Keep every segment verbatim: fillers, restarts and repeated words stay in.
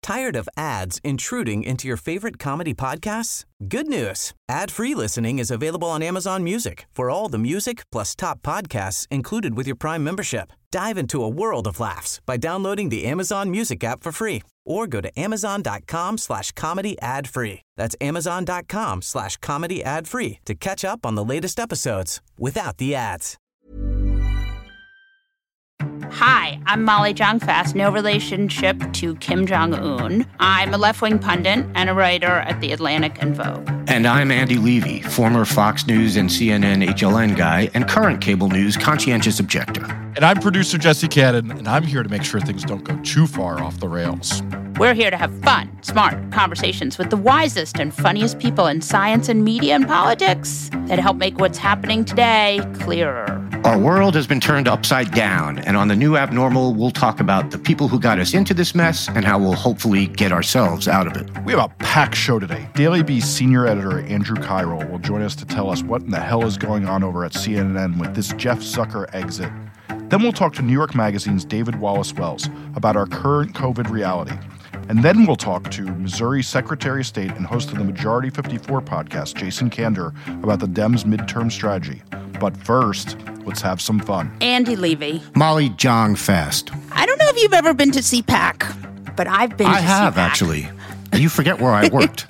Tired of ads intruding into your favorite comedy podcasts? Good news. Ad-free listening is available on Amazon Music for all the music plus top podcasts included with your Prime membership. Dive into a world of laughs by downloading the Amazon Music app for free or go to amazon.com slash comedy ad free. That's amazon.com slash comedy ad free to catch up on the latest episodes without the ads. Hi, I'm Molly Jong-Fast, no relationship to Kim Jong-un. I'm a left-wing pundit and a writer at The Atlantic and Vogue. And I'm Andy Levy, former Fox News and C N N H L N guy and current cable news conscientious objector. And I'm producer Jesse Cannon, and I'm here to make sure things don't go too far off the rails. We're here to have fun, smart conversations with the wisest and funniest people in science and media and politics that help make what's happening today clearer. Our world has been turned upside down, and on the new Abnormal, we'll talk about the people who got us into this mess and how we'll hopefully get ourselves out of it. We have a packed show today. Daily Beast senior editor Andrew Kyrell will join us to tell us what in the hell is going on over at C N N with this Jeff Zucker exit. Then we'll talk to New York Magazine's David Wallace Wells about our current COVID reality. And then we'll talk to Missouri Secretary of State and host of the Majority fifty-four podcast, Jason Kander, about the Dems' midterm strategy. But first, let's have some fun. Andy Levy. Molly Jong-Fast. I don't know if you've ever been to C PAC, but I've been I to have, C PAC. actually. You forget where I worked.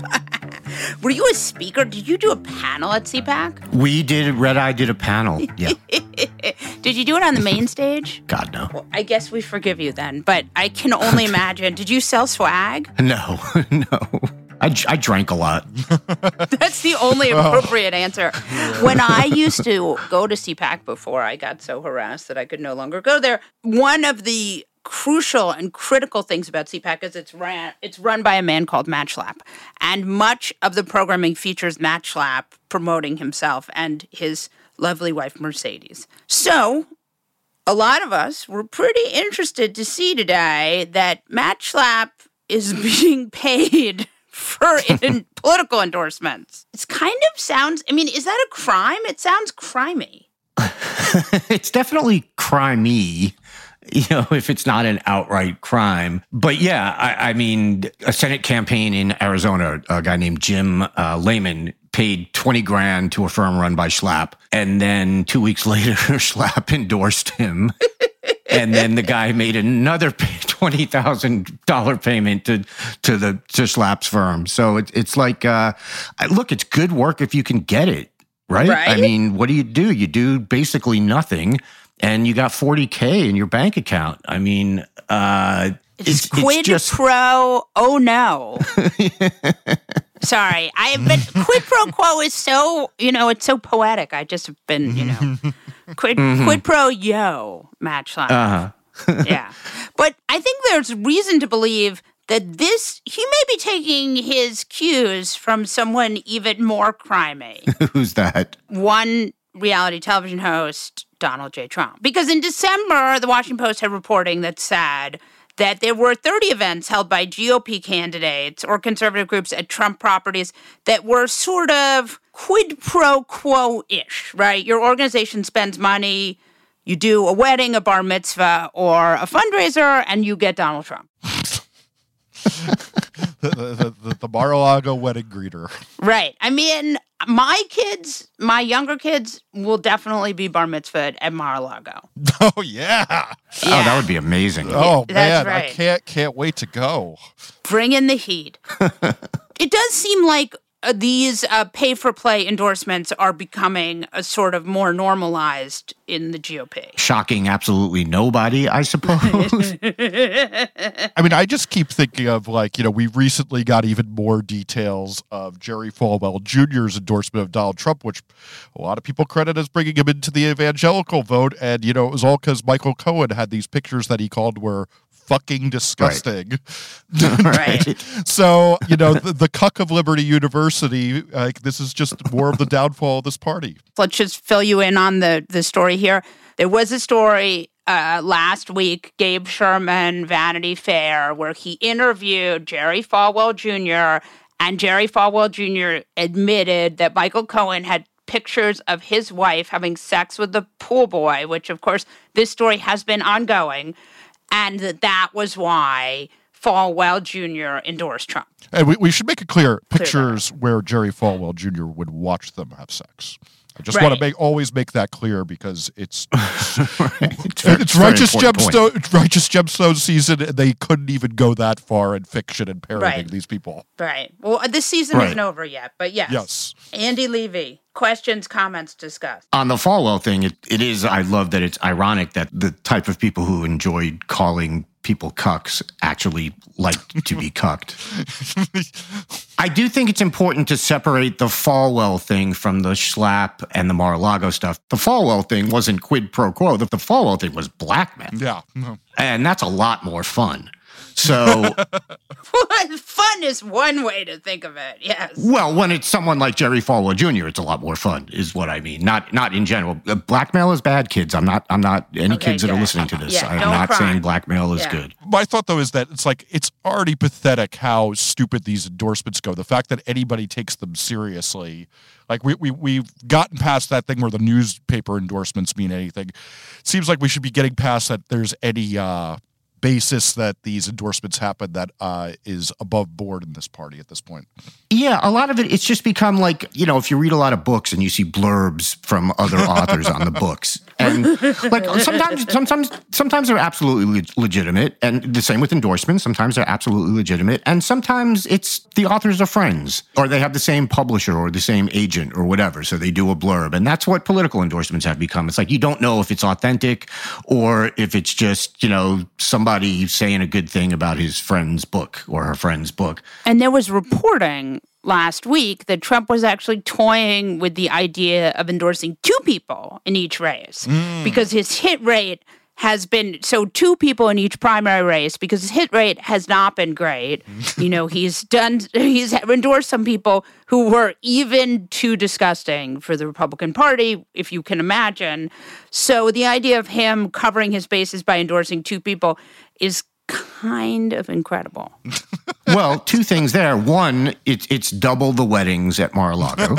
Were you a speaker? Did you do a panel at C PAC? We did, Red Eye did a panel, yeah. Did you do it on the main stage? God, no. Well, I guess we forgive you then, but I can only imagine. Did you sell swag? No, no. I, I drank a lot. That's the only appropriate answer. When I used to go to C PAC before I got so harassed that I could no longer go there, one of the crucial and critical things about C PAC is it's ran it's run by a man called Matt Schlapp. And much of the programming features Matt Schlapp promoting himself and his lovely wife, Mercedes. So a lot of us were pretty interested to see today that Matt Schlapp is being paid for in political endorsements. It's kind of sounds, I mean, is that a crime? It sounds crimey. It's definitely crimey, you know, if it's not an outright crime. But yeah, I, I mean, a Senate campaign in Arizona, a guy named Jim uh, Lehman paid twenty grand to a firm run by Schlapp. And then two weeks later, Schlapp endorsed him. And then the guy made another twenty thousand dollars payment to to the to Schlapp's firm. So it, it's like, uh, look, it's good work if you can get it, right? Right? I mean, what do you do? You do basically nothing, and you got forty K in your bank account. I mean, uh, It's, it's quid it's just pro, oh no. Sorry, I but quid pro quo is so, you know, it's so poetic. I just have been, you know, quid, Mm-hmm. quid pro yo, Matt Schlapp. Uh-huh. Yeah. But I think there's reason to believe that this, he may be taking his cues from someone even more crimey. Who's that? One reality television host, Donald J. Trump. Because in December, the Washington Post had reporting that said that there were thirty events held by G O P candidates or conservative groups at Trump properties that were sort of quid pro quo-ish, right? Your organization spends money, you do a wedding, a bar mitzvah, or a fundraiser, and you get Donald Trump. the, the, the, the Mar-a-Lago wedding greeter. Right. I mean, my kids, my younger kids, will definitely be bar mitzvahed at Mar-a-Lago. Oh, yeah. Yeah. Oh, that would be amazing. Oh, That's man, right. I can't can't wait to go. Bring in the heat. It does seem like uh, these uh, pay-for-play endorsements are becoming a sort of more normalized in the G O P. Shocking absolutely nobody, I suppose. I mean, I just keep thinking of, like, you know, we recently got even more details of Jerry Falwell Junior's endorsement of Donald Trump, which a lot of people credit as bringing him into the evangelical vote. And, you know, it was all because Michael Cohen had these pictures that he called were fucking disgusting. Right. right. So, you know, the, the cuck of Liberty University, like, this is just more of the downfall of this party. Let's just fill you in on the, the story here. There was a story uh, last week, Gabe Sherman, Vanity Fair, where he interviewed Jerry Falwell Junior, and Jerry Falwell Junior admitted that Michael Cohen had pictures of his wife having sex with the pool boy, which, of course, this story has been ongoing. And that that was why Falwell Junior endorsed Trump. And we, we should make it clear, pictures clear where Jerry Falwell Junior would watch them have sex. I just right. want to make always make that clear because it's right. it's, it's righteous gemstone righteous gemstone season, and they couldn't even go that far in fiction and parodying right. these people. Right. Well, this season right. isn't over yet, but yes. Yes. Andy Levy, questions, comments, discussed. On the Falwell thing, it, it is. I love that it's ironic that the type of people who enjoyed calling people cucks actually like to be cucked. I do think it's important to separate the Falwell thing from the Schlapp and the Mar-a-Lago stuff. The Falwell thing wasn't quid pro quo. The, the Falwell thing was blackmail. Yeah. And that's a lot more fun. So fun is one way to think of it. Yes. Well, when it's someone like Jerry Falwell Junior, it's a lot more fun, is what I mean. Not not in general. Blackmail is bad, kids. I'm not. I'm not. Any okay, kids good. that are listening to this, yeah, I'm not cry. saying blackmail is yeah. good. My thought, though, is that it's like it's already pathetic how stupid these endorsements go. The fact that anybody takes them seriously. Like, we, we, we've gotten past that thing where the newspaper endorsements mean anything. It seems like we should be getting past that there's any uh, basis that these endorsements happen that uh, is above board in this party at this point. Yeah, a lot of it, it's just become like, you know, if you read a lot of books and you see blurbs from other authors on the books. And like sometimes, sometimes, sometimes they're absolutely le- legitimate, and the same with endorsements. Sometimes they're absolutely legitimate, and sometimes it's the authors are friends, or they have the same publisher or the same agent or whatever, so they do a blurb, and that's what political endorsements have become. It's like you don't know if it's authentic or if it's just, you know, somebody saying a good thing about his friend's book or her friend's book. And there was reporting last week that Trump was actually toying with the idea of endorsing two people in each race mm. because his hit rate has been, so two people in each primary race, because his hit rate has not been great. You know, he's done, he's endorsed some people who were even too disgusting for the Republican Party, if you can imagine. So the idea of him covering his bases by endorsing two people is kind of incredible. Well, two things there. One, it's it's double the weddings at Mar-a-Lago.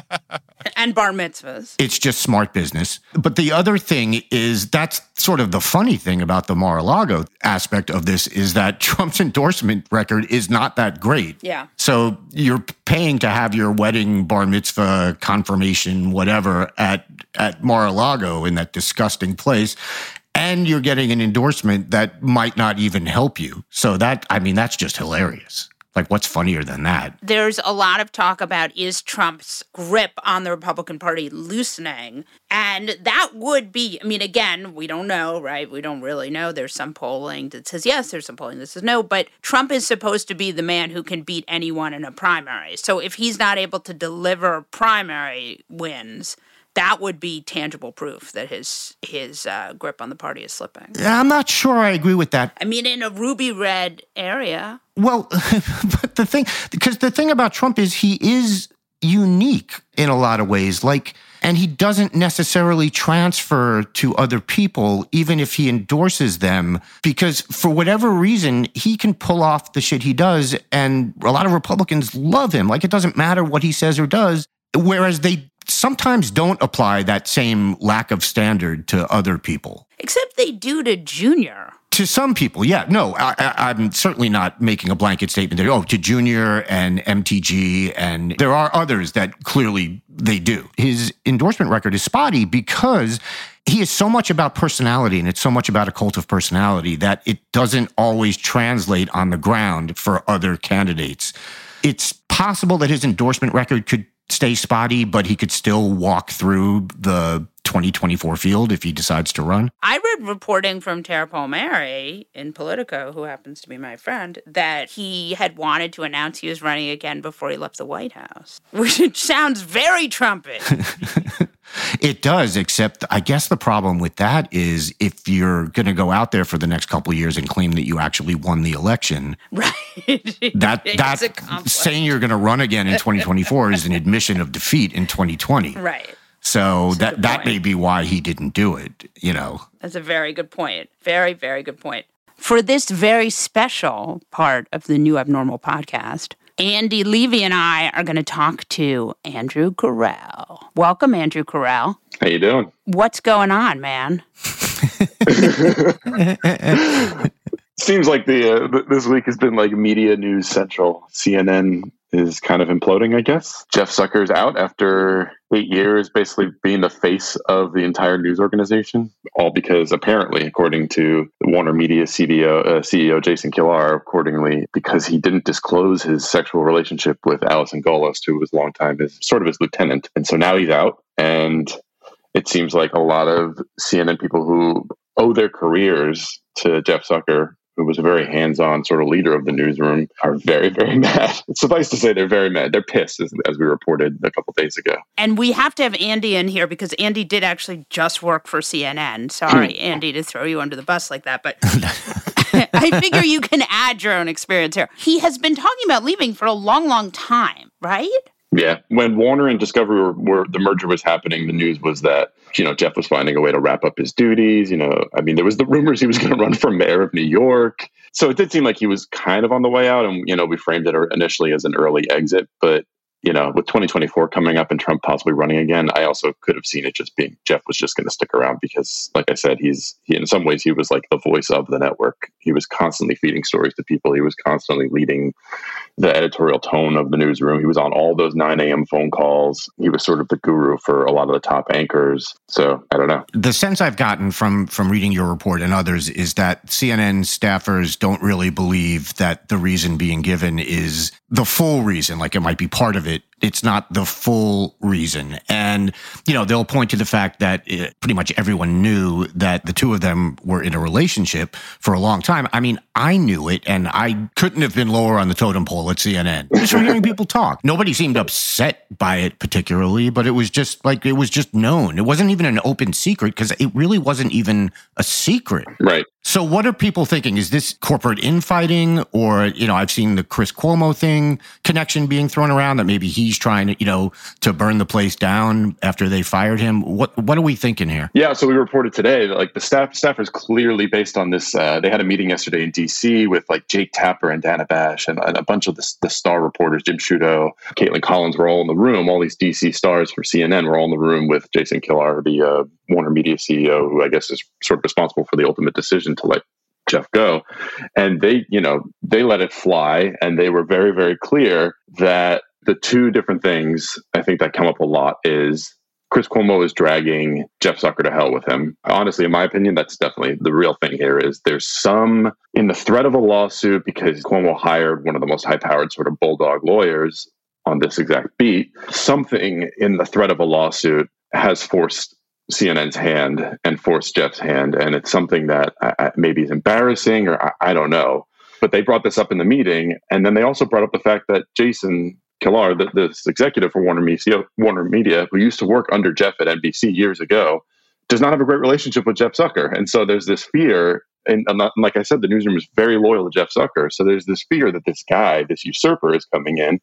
And bar mitzvahs. It's just smart business. But the other thing is, that's sort of the funny thing about the Mar-a-Lago aspect of this, is that Trump's endorsement record is not that great. Yeah. So you're paying to have your wedding, bar mitzvah, confirmation, whatever, at, at Mar-a-Lago in that disgusting place. And you're getting an endorsement that might not even help you. So that, I mean, that's just hilarious. Like, what's funnier than that? There's a lot of talk about, is Trump's grip on the Republican Party loosening? And that would be, I mean, again, we don't know, right? We don't really know. There's some polling that says yes, there's some polling that says no. But Trump is supposed to be the man who can beat anyone in a primary. So if he's not able to deliver primary wins, that would be tangible proof that his his uh, grip on the party is slipping. I'm not sure I agree with that. I mean, in a ruby red area. Well, but the thing, because the thing about Trump is he is unique in a lot of ways. Like, and he doesn't necessarily transfer to other people, even if he endorses them, because for whatever reason, he can pull off the shit he does. And a lot of Republicans love him. Like, it doesn't matter what he says or does, whereas they sometimes don't apply that same lack of standard to other people. Except they do to Junior. To some people, yeah. No, I, I, I'm certainly not making a blanket statement that, oh, to Junior and M T G, and there are others that clearly they do. His endorsement record is spotty because he is so much about personality, and it's so much about a cult of personality that it doesn't always translate on the ground for other candidates. It's possible that his endorsement record could stay spotty, but he could still walk through the twenty twenty-four field if he decides to run. I read reporting from Tara Palmieri in Politico, who happens to be my friend, that he had wanted to announce he was running again before he left the White House, which sounds very Trumpy. It does, except I guess the problem with that is if you're going to go out there for the next couple of years and claim that you actually won the election, right? That that saying you're going to run again in twenty twenty-four is an admission of defeat in twenty twenty. Right. So That's that that may be why he didn't do it, you know. That's a very good point. Very, very good point. For this very special part of the New Abnormal podcast, Andy Levy and I are going to talk to Andrew Carell. Welcome, Andrew Carell. How you doing? What's going on, man? Seems like the uh, th- this week has been like media news central. C N N is kind of imploding, I guess. Jeff Zucker's out after eight years, basically being the face of the entire news organization, all because apparently, according to the Warner Media C D O, uh, C E O Jason Kilar, accordingly, because he didn't disclose his sexual relationship with Alison Gollust, who was long time his sort of his lieutenant. And so now he's out. And it seems like a lot of C N N people who owe their careers to Jeff Zucker, who was a very hands-on sort of leader of the newsroom, are very, very mad. Suffice to say, they're very mad. They're pissed, as, as we reported a couple days ago. And we have to have Andy in here because Andy did actually just work for C N N. Sorry, Andy, to throw you under the bus like that, but I figure you can add your own experience here. He has been talking about leaving for a long, long time, right? Yeah. When Warner and Discovery were, were the merger was happening, the news was that, you know, Jeff was finding a way to wrap up his duties. You know, I mean, there was the rumors he was going to run for mayor of New York. So it did seem like he was kind of on the way out. And, you know, we framed it initially as an early exit. But, you know, with twenty twenty-four coming up and Trump possibly running again, I also could have seen it just being Jeff was just going to stick around because, like I said, he's he, in some ways he was like the voice of the network. He was constantly feeding stories to people. He was constantly leading the editorial tone of the newsroom. He was on all those nine a.m. phone calls. He was sort of the guru for a lot of the top anchors. So I don't know. The sense I've gotten from from reading your report and others is that C N N staffers don't really believe that the reason being given is the full reason. Like it might be part of it. It's not the full reason. And, you know, they'll point to the fact that it, pretty much everyone knew that the two of them were in a relationship for a long time. I mean, I knew it, and I couldn't have been lower on the totem pole at C N N. Just from hearing people talk. Nobody seemed upset by it particularly, but it was just like, it was just known. It wasn't even an open secret because it really wasn't even a secret. Right. So what are people thinking? Is this corporate infighting? Or, you know, I've seen the Chris Cuomo thing connection being thrown around that maybe he's trying to, you know, to burn the place down after they fired him. What what are we thinking here? Yeah, so we reported today that like the staff staffers clearly based on this, uh, they had a meeting yesterday in D C with like Jake Tapper and Dana Bash and, and a bunch of the, the star reporters, Jim Sciutto, Caitlin Collins were all in the room. All these D C stars for C N N were all in the room with Jason Kilar, the uh, Warner Media C E O, who I guess is sort of responsible for the ultimate decision to let Jeff go. And they, you know, they let it fly. And they were very, very clear that the two different things I think that come up a lot is Chris Cuomo is dragging Jeff Zucker to hell with him. Honestly, in my opinion, that's definitely the real thing here is there's some in the threat of a lawsuit because Cuomo hired one of the most high-powered sort of bulldog lawyers on this exact beat. Something in the threat of a lawsuit has forced C N N's hand and forced Jeff's hand. And it's something that I, maybe is embarrassing or I, I don't know. But they brought this up in the meeting. And then they also brought up the fact that Jason Kilar, the, this executive for Warner Media, Warner Media, who used to work under Jeff at N B C years ago, does not have a great relationship with Jeff Zucker. And so there's this fear. And, and like I said, the newsroom is very loyal to Jeff Zucker. So there's this fear that this guy, this usurper is coming in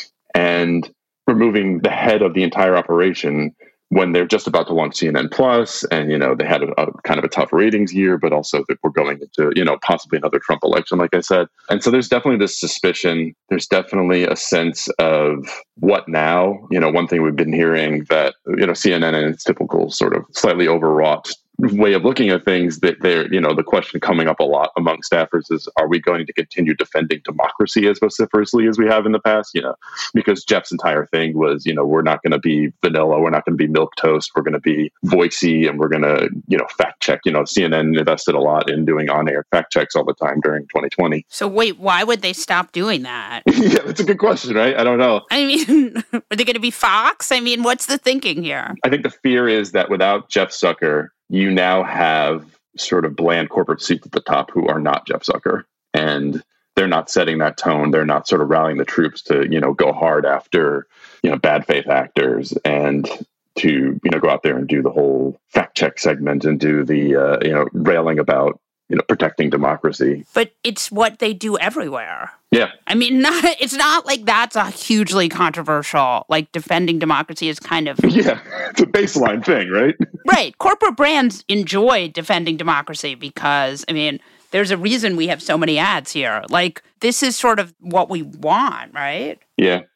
and removing the head of the entire operation when they're just about to launch C N N Plus, and, you know, they had a, a kind of a tough ratings year, but also that we're going into, you know, possibly another Trump election, like I said. And so there's definitely this suspicion. There's definitely a sense of what now? You know, one thing we've been hearing that, you know, C N N and its typical sort of slightly overwrought way of looking at things, that they're, you know, the question coming up a lot among staffers is, are we going to continue defending democracy as vociferously as we have in the past? You know, because Jeff's entire thing was, you know, we're not going to be vanilla, we're not going to be milquetoast, we're going to be voicey, and we're going to, you know, fact check. You know, C N N invested a lot in doing on-air fact checks all the time during twenty twenty. So wait, why would they stop doing that? Yeah, that's a good question, right? I don't know. I mean, are they going to be Fox? I mean, what's the thinking here? I think the fear is that without Jeff Zucker, you now have sort of bland corporate seats at the top who are not Jeff Zucker. And they're not setting that tone. They're not sort of rallying the troops to, you know, go hard after, you know, bad faith actors and to, you know, go out there and do the whole fact check segment and do the, uh, you know, railing about, you know, protecting democracy. But it's what they do everywhere. Yeah. I mean, not it's not like that's a hugely controversial, like defending democracy is kind of... Yeah, it's a baseline thing, right? Right. Corporate brands enjoy defending democracy because, I mean, there's a reason we have so many ads here. Like, this is sort of what we want, right? Yeah.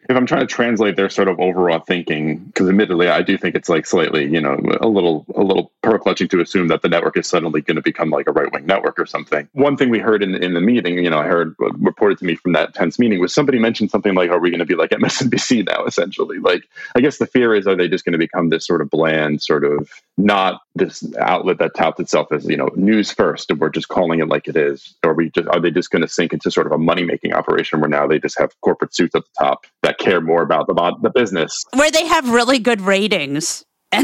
if I'm trying to translate their sort of overall thinking, because admittedly, I do think it's like slightly, you know, a little, a little pearl-clutching to assume that the network is suddenly going to become like a right-wing network or something. One thing we heard in, in the meeting, you know, I heard reported to me from that tense meeting was somebody mentioned something like, are we going to be like M S N B C now, essentially? Like, I guess the fear is, are they just going to become this sort of bland, sort of not this outlet that touts itself as, you know, news first, and we're just calling it like it is? Or are we just, are they just going to sink into sort of a money-making operation where now they just have corporate suits at the top that care more about the, about the business? Where they have really good ratings.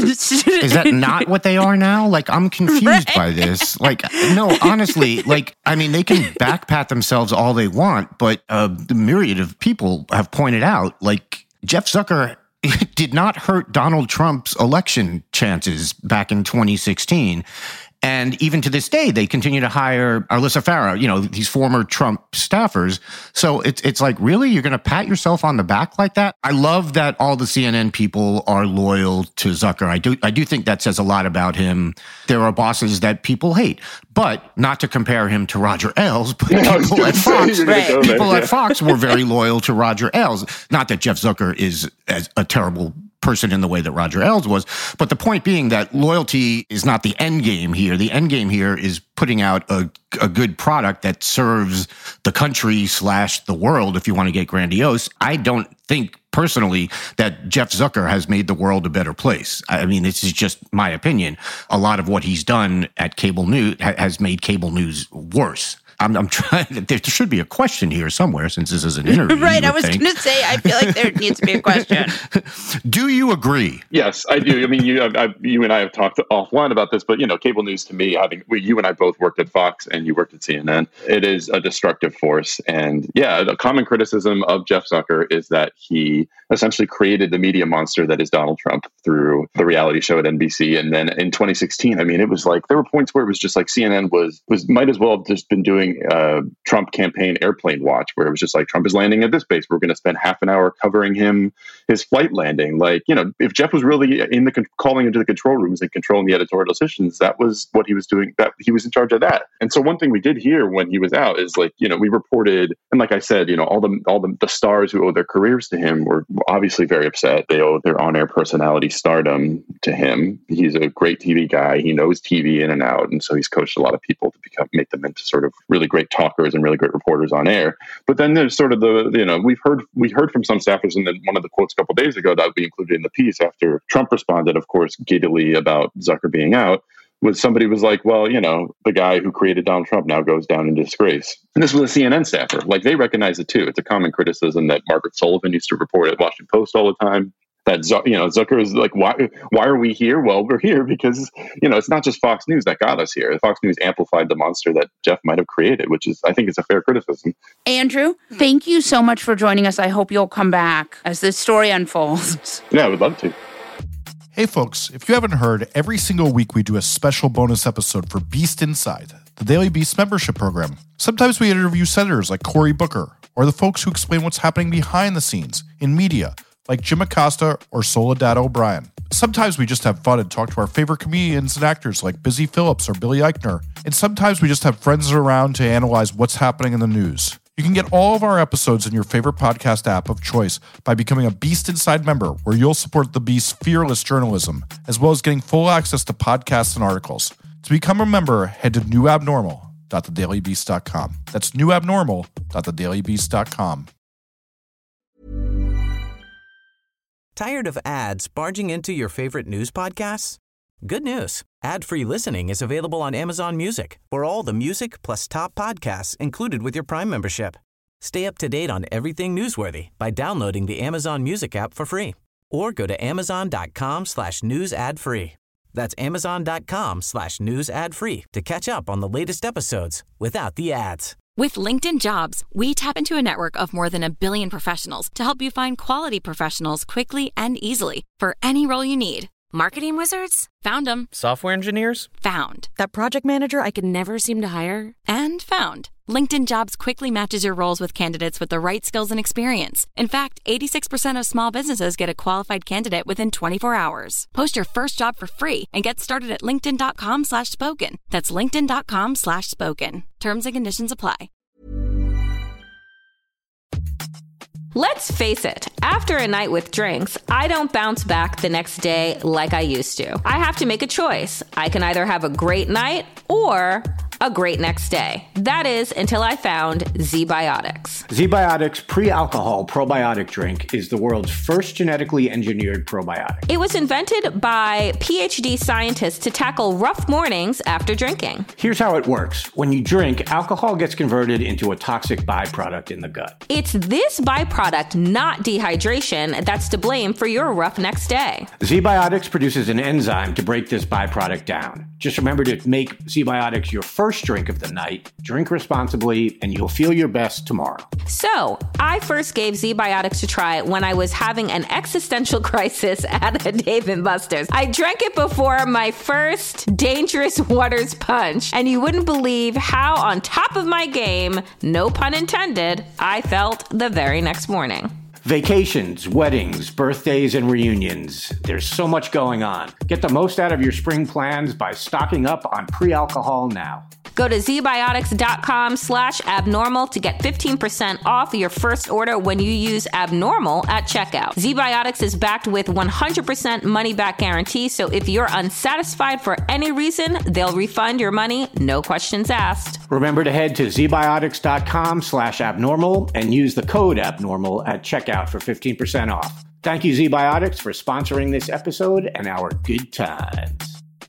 Is that not what they are now? Like, I'm confused right. by this. Like, no, honestly, like, I mean, they can backpat themselves all they want, but uh, the myriad of people have pointed out, like, Jeff Zucker did not hurt Donald Trump's election chances back in twenty sixteen. And even to this day, they continue to hire Alyssa Farah, you know, these former Trump staffers. So it's it's like, really? You're going to pat yourself on the back like that? I love that all the C N N people are loyal to Zucker. I do I do think that says a lot about him. There are bosses that people hate, but not to compare him to Roger Ailes, but yeah, people at Fox, right. people there, yeah. at Fox were very loyal to Roger Ailes. Not that Jeff Zucker is as a terrible person in the way that Roger Ailes was. But the point being that loyalty is not the end game here. The end game here is putting out a, a good product that serves the country slash the world, if you want to get grandiose. I don't think personally that Jeff Zucker has made the world a better place. I mean, this is just my opinion. A lot of what he's done at cable news ha- has made cable news worse. I'm, I'm trying. There should be a question here somewhere, since this is an interview. Right. I was going to say, I feel like there needs to be a question. Do you agree? Yes, I do. I mean, you, I, you and I have talked offline about this, but you know, cable news to me, having we, you and I both worked at Fox and you worked at C N N, it is a destructive force. And yeah, the common criticism of Jeff Zucker is that he essentially created the media monster that is Donald Trump through the reality show at N B C. And then in twenty sixteen, I mean, it was like there were points where it was just like C N N was was might as well have just been doing Uh, Trump campaign airplane watch, where it was just like, Trump is landing at this base, we're going to spend half an hour covering him, his flight landing. Like, you know, if Jeff was really in the calling into the control rooms and controlling the editorial decisions, that was what he was doing, that he was in charge of that. And so one thing we did here when he was out is like, you know, we reported, and like I said, you know, all the all the, the stars who owe their careers to him were obviously very upset. They owe their on-air personality stardom to him. He's a great T V guy. He knows T V in and out. And so he's coached a lot of people to become, make them into sort of really great talkers and really great reporters on air. But then there's sort of the, you know, we've heard we heard from some staffers, and then one of the quotes a couple of days ago that we included in the piece after Trump responded, of course, giddily about Zucker being out, was somebody was like, well, you know, the guy who created Donald Trump now goes down in disgrace. And this was a C N N staffer. Like, they recognize it too. It's a common criticism that Margaret Sullivan used to report at Washington Post all the time. That, you know, Zucker is like, why why are we here? Well, we're here because, you know, it's not just Fox News that got us here. Fox News amplified the monster that Jeff might have created, which is, I think, is a fair criticism. Andrew, thank you so much for joining us. I hope you'll come back as this story unfolds. Yeah, I would love to. Hey, folks, if you haven't heard, every single week we do a special bonus episode for Beast Inside, the Daily Beast membership program. Sometimes we interview senators like Cory Booker, or the folks who explain what's happening behind the scenes in media, like Jim Acosta or Soledad O'Brien. Sometimes we just have fun and talk to our favorite comedians and actors like Busy Phillips or Billy Eichner. And sometimes we just have friends around to analyze what's happening in the news. You can get all of our episodes in your favorite podcast app of choice by becoming a Beast Inside member, where you'll support the Beast's fearless journalism, as well as getting full access to podcasts and articles. To become a member, head to new abnormal dot the daily beast dot com. That's new abnormal dot the daily beast dot com. Tired of ads barging into your favorite news podcasts? Good news. Ad-free listening is available on Amazon Music for all the music plus top podcasts included with your Prime membership. Stay up to date on everything newsworthy by downloading the Amazon Music app for free or go to amazon.com slash news ad free. That's amazon.com slash news ad free to catch up on the latest episodes without the ads. With LinkedIn Jobs, we tap into a network of more than a billion professionals to help you find quality professionals quickly and easily for any role you need. Marketing wizards? Found them. Software engineers? Found. That project manager I could never seem to hire? And found. LinkedIn Jobs quickly matches your roles with candidates with the right skills and experience. In fact, eighty-six percent of small businesses get a qualified candidate within twenty-four hours. Post your first job for free and get started at linkedin.com slash spoken. That's linkedin.com slash spoken. Terms and conditions apply. Let's face it, after a night with drinks, I don't bounce back the next day like I used to. I have to make a choice. I can either have a great night or a great next day. That is until I found ZBiotics. ZBiotics pre-alcohol probiotic drink is the world's first genetically engineered probiotic. It was invented by P H D scientists to tackle rough mornings after drinking. Here's how it works. When you drink, alcohol gets converted into a toxic byproduct in the gut. It's this byproduct, not dehydration, that's to blame for your rough next day. ZBiotics produces an enzyme to break this byproduct down. Just remember to make ZBiotics your first drink of the night, drink responsibly, and you'll feel your best tomorrow. So, I first gave ZBiotics a try when I was having an existential crisis at a Dave and Buster's. I drank it before my first Dangerous Waters punch, and you wouldn't believe how on top of my game, no pun intended, I felt the very next morning. Vacations, weddings, birthdays, and reunions. There's so much going on. Get the most out of your spring plans by stocking up on pre-alcohol now. Go to zbiotics.com slash abnormal to get fifteen percent off your first order when you use abnormal at checkout. ZBiotics is backed with one hundred percent money-back guarantee, so if you're unsatisfied for any reason, they'll refund your money, no questions asked. Remember to head to zbiotics.com slash abnormal and use the code abnormal at checkout for fifteen percent off. Thank you, ZBiotics, for sponsoring this episode and our good times.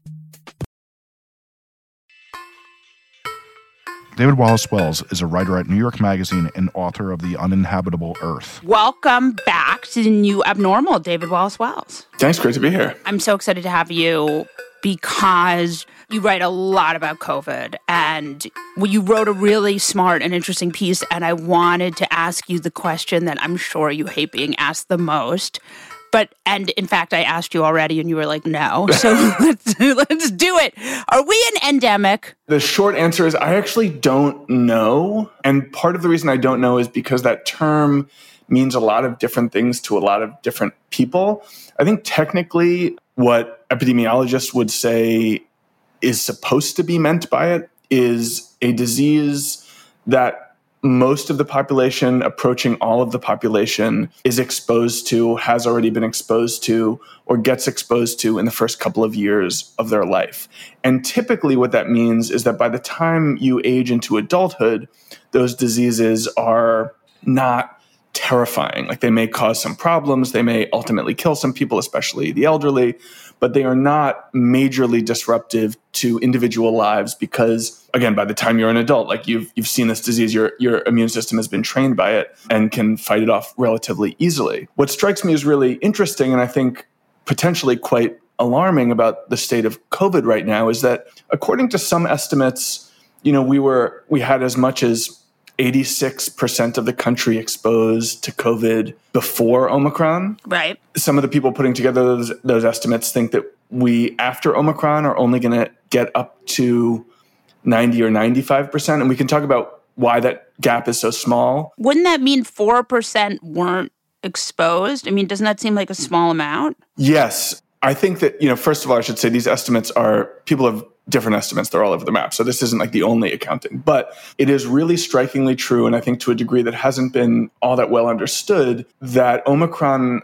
David Wallace Wells is a writer at New York Magazine and author of The Uninhabitable Earth. Welcome back to the new abnormal, David Wallace Wells. Thanks, great to be here. I'm so excited to have you because you write a lot about COVID, and you wrote a really smart and interesting piece, and I wanted to ask you the question that I'm sure you hate being asked the most. But, and in fact, I asked you already and you were like, no. So let's, let's do it. Are we an endemic? The short answer is I actually don't know. And part of the reason I don't know is because that term means a lot of different things to a lot of different people. I think technically what epidemiologists would say is supposed to be meant by it is a disease that most of the population, approaching all of the population, is exposed to, has already been exposed to, or gets exposed to in the first couple of years of their life. And typically what that means is that by the time you age into adulthood, those diseases are not terrifying. Like they may cause some problems, they may ultimately kill some people, especially the elderly, but they are not majorly disruptive to individual lives because, again, by the time you're an adult, like you've you've seen this disease, your your immune system has been trained by it and can fight it off relatively easily. What strikes me as really interesting, and I think potentially quite alarming about the state of COVID right now, is that according to some estimates, you know, we were we had as much as eighty-six percent of the country exposed to COVID before Omicron. Right. Some of the people putting together those, those estimates think that we, after Omicron, are only going to get up to ninety or ninety-five percent. And we can talk about why that gap is so small. Wouldn't that mean four percent weren't exposed? I mean, doesn't that seem like a small amount? Yes. I think that, you know, first of all, I should say these estimates are, people have different estimates. They're all over the map. So this isn't like the only accounting, but it is really strikingly true. And I think to a degree that hasn't been all that well understood, that Omicron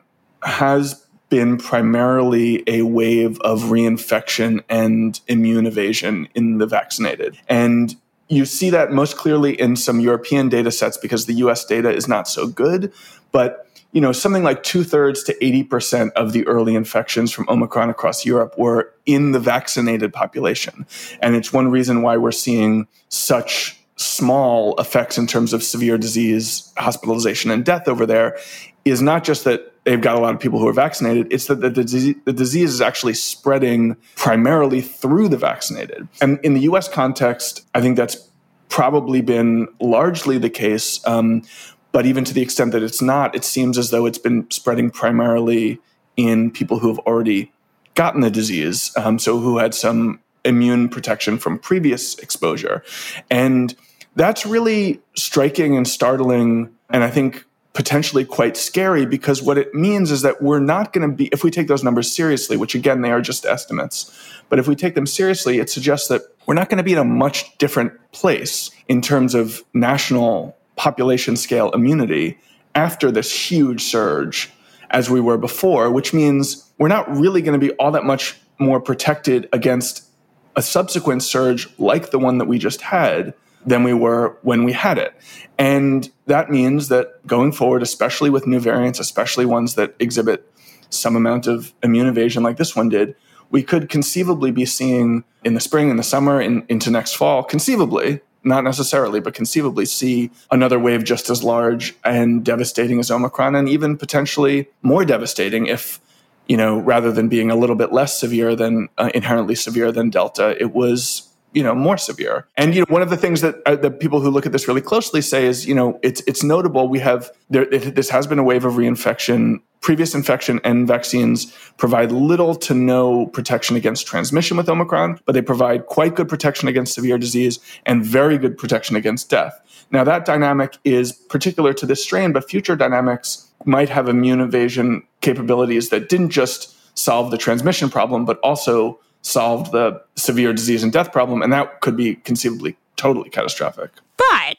has been primarily a wave of reinfection and immune evasion in the vaccinated. And you see that most clearly in some European data sets because the U S data is not so good. But you know, something like two thirds to eighty percent of the early infections from Omicron across Europe were in the vaccinated population. And it's one reason why we're seeing such small effects in terms of severe disease, hospitalization, and death over there is not just that they've got a lot of people who are vaccinated, it's that the disease, the disease is actually spreading primarily through the vaccinated. And in the U S context, I think that's probably been largely the case. Um, But even to the extent that it's not, it seems as though it's been spreading primarily in people who have already gotten the disease, um, so who had some immune protection from previous exposure. And that's really striking and startling, and I think potentially quite scary, because what it means is that we're not going to be, if we take those numbers seriously, which again, they are just estimates, but if we take them seriously, it suggests that we're not going to be in a much different place in terms of national population scale immunity after this huge surge as we were before, which means we're not really going to be all that much more protected against a subsequent surge like the one that we just had than we were when we had it. And that means that going forward, especially with new variants, especially ones that exhibit some amount of immune evasion like this one did, we could conceivably be seeing in the spring, in the summer, in, into next fall, conceivably, not necessarily, but conceivably see another wave just as large and devastating as Omicron, and even potentially more devastating if, you know, rather than being a little bit less severe than uh, inherently severe than Delta, it was, you know, more severe. And, you know, one of the things that uh, the people who look at this really closely say is, you know, it's it's notable. We have, there, it, this has been a wave of reinfection. Previous infection and vaccines provide little to no protection against transmission with Omicron, but they provide quite good protection against severe disease and very good protection against death. Now, that dynamic is particular to this strain, but future dynamics might have immune evasion capabilities that didn't just solve the transmission problem, but also solved the severe disease and death problem, and that could be conceivably totally catastrophic. But